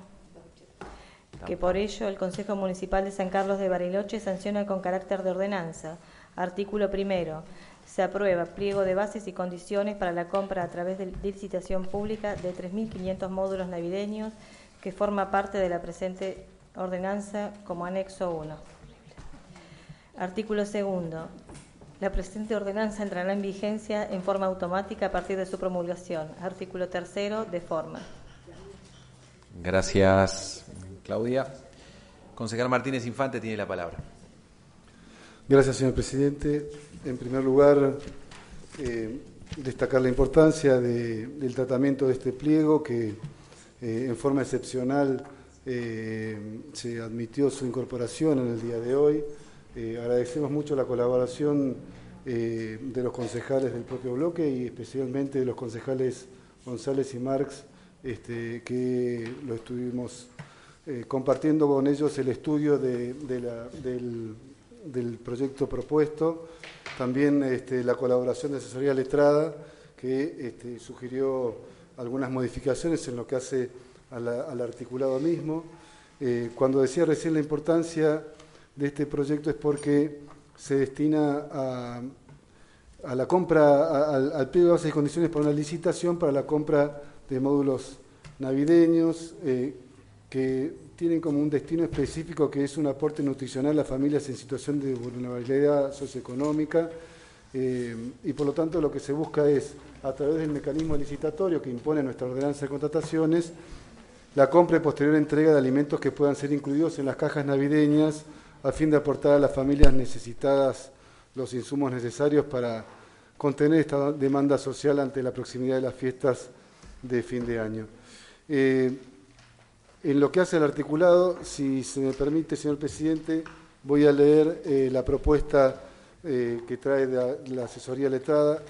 Que por ello el Consejo Municipal de San Carlos de Bariloche sanciona con carácter de ordenanza. Artículo 1. Se aprueba pliego de bases y condiciones para la compra a través de licitación pública de 3.500 módulos navideños que forma parte de la presente ordenanza como anexo 1. Artículo 2. La presente ordenanza entrará en vigencia en forma automática a partir de su promulgación. Artículo 3. De forma. Gracias, Claudia. Concejal Martínez Infante tiene la palabra. Gracias, señor presidente. En primer lugar, destacar la importancia del tratamiento de este pliego que en forma excepcional se admitió su incorporación en el día de hoy. Agradecemos mucho la colaboración de los concejales del propio bloque y especialmente de los concejales González y Marx, que lo estuvimos compartiendo con ellos el estudio del proyecto propuesto. También la colaboración de asesoría letrada, que sugirió algunas modificaciones en lo que hace al articulado mismo. Cuando decía recién la importancia de este proyecto es porque se destina a la compra, al pliego de bases y condiciones para una licitación para la compra de módulos navideños que tienen como un destino específico que es un aporte nutricional a familias en situación de vulnerabilidad socioeconómica y por lo tanto lo que se busca es, a través del mecanismo licitatorio que impone nuestra ordenanza de contrataciones, la compra y posterior entrega de alimentos que puedan ser incluidos en las cajas navideñas a fin de aportar a las familias necesitadas los insumos necesarios para contener esta demanda social ante la proximidad de las fiestas de fin de año. En lo que hace al articulado, si se me permite, señor presidente, voy a leer la propuesta que trae la asesoría letrada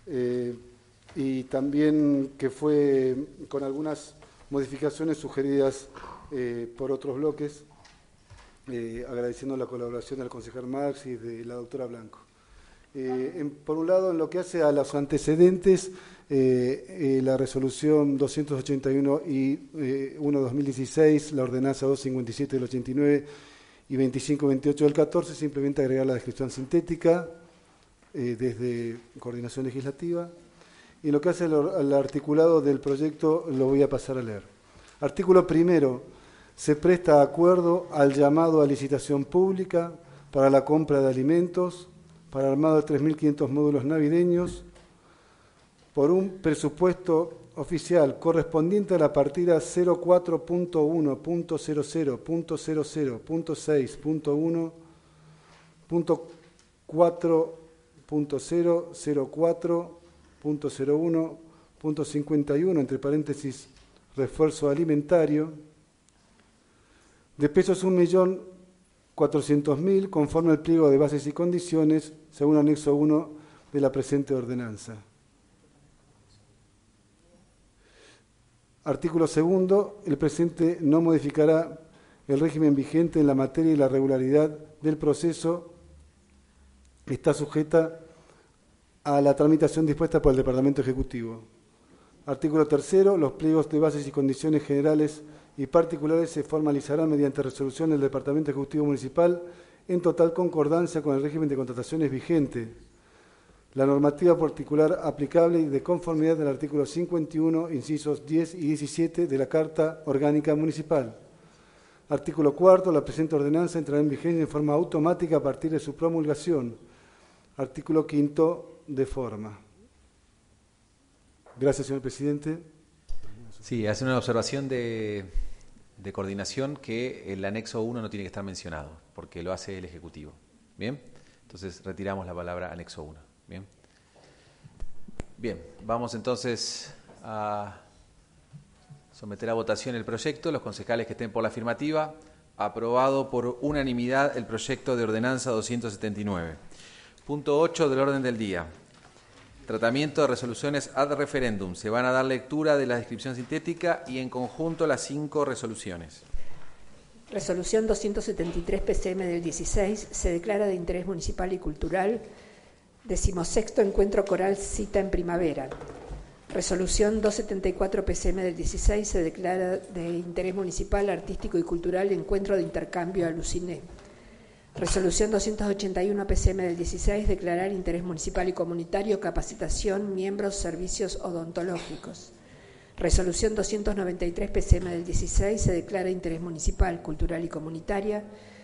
y también que fue con algunas modificaciones sugeridas por otros bloques, agradeciendo la colaboración del concejal Marx y de la doctora Blanco. Por un lado, en lo que hace a los antecedentes, la resolución 281 y 1/2016, la ordenanza 257 del 89 y 2528 del 14, simplemente agregar la descripción sintética desde coordinación legislativa. Y lo que hace al articulado del proyecto lo voy a pasar a leer. Artículo primero. Se presta acuerdo al llamado a licitación pública para la compra de alimentos para armado de 3.500 módulos navideños por un presupuesto oficial correspondiente a la partida 04.1.00.6.1.4.004.01.51, entre paréntesis, refuerzo alimentario, de pesos 1.400.000, conforme al pliego de bases y condiciones, según anexo 1 de la presente ordenanza. Artículo segundo. El presente no modificará el régimen vigente en la materia y la regularidad del proceso está sujeta a la tramitación dispuesta por el Departamento Ejecutivo. Artículo tercero. Los pliegos de bases y condiciones generales y particulares se formalizarán mediante resolución del Departamento Ejecutivo Municipal en total concordancia con el régimen de contrataciones vigente, la normativa particular aplicable y de conformidad del artículo 51, incisos 10 y 17 de la Carta Orgánica Municipal. Artículo cuarto. La presente ordenanza entrará en vigencia en forma automática a partir de su promulgación. Artículo quinto. De forma. Gracias, señor presidente. Sí, hace una observación de coordinación que el anexo 1 no tiene que estar mencionado, porque lo hace el Ejecutivo. ¿Bien? Entonces retiramos la palabra anexo 1. ¿Bien? Bien, vamos entonces a someter a votación el proyecto. Los concejales que estén por la afirmativa, aprobado por unanimidad el proyecto de ordenanza 279. Punto 8 del orden del día. Tratamiento de resoluciones ad referéndum. Se van a dar lectura de la descripción sintética y en conjunto las 5 resoluciones. Resolución 273 PCM del 16. Se declara de interés municipal y cultural. 16º Encuentro Coral Cita en Primavera. Resolución 274 PCM del 16. Se declara de interés municipal, artístico y cultural Encuentro de Intercambio Aluciné. Resolución 281 PCM del 16, declarar interés municipal y comunitario, capacitación, miembros, servicios odontológicos. Resolución 293 PCM del 16, se declara interés municipal, cultural y comunitaria.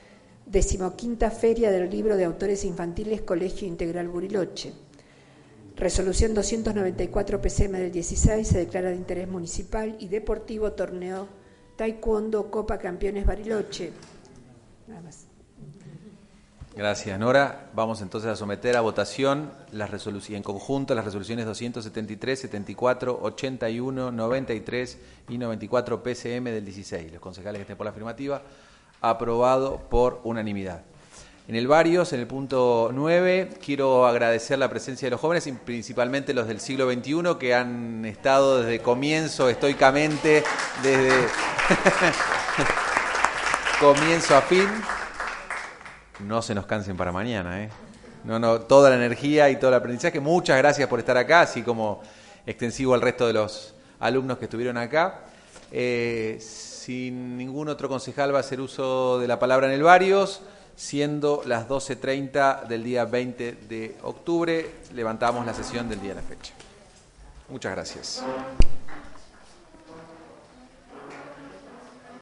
15ª Feria del Libro de Autores Infantiles, Colegio Integral Bariloche. Resolución 294 PCM del 16, se declara de interés municipal y deportivo torneo Taekwondo Copa Campeones Bariloche. Nada más. Gracias, Nora. Vamos entonces a someter a votación en conjunto las resoluciones 273, 74, 81, 93 y 94 PCM del 16. Los concejales que estén por la afirmativa, aprobado por unanimidad. En el varios, en el punto 9, quiero agradecer la presencia de los jóvenes, y principalmente los del siglo XXI, que han estado desde comienzo, estoicamente, desde comienzo a fin. No se nos cansen para mañana, toda la energía y todo el aprendizaje. Muchas gracias por estar acá, así como extensivo al resto de los alumnos que estuvieron acá. Sin ningún otro concejal va a hacer uso de la palabra en el varios, siendo las 12:30 del día 20 de octubre, levantamos la sesión del día de la fecha. Muchas gracias.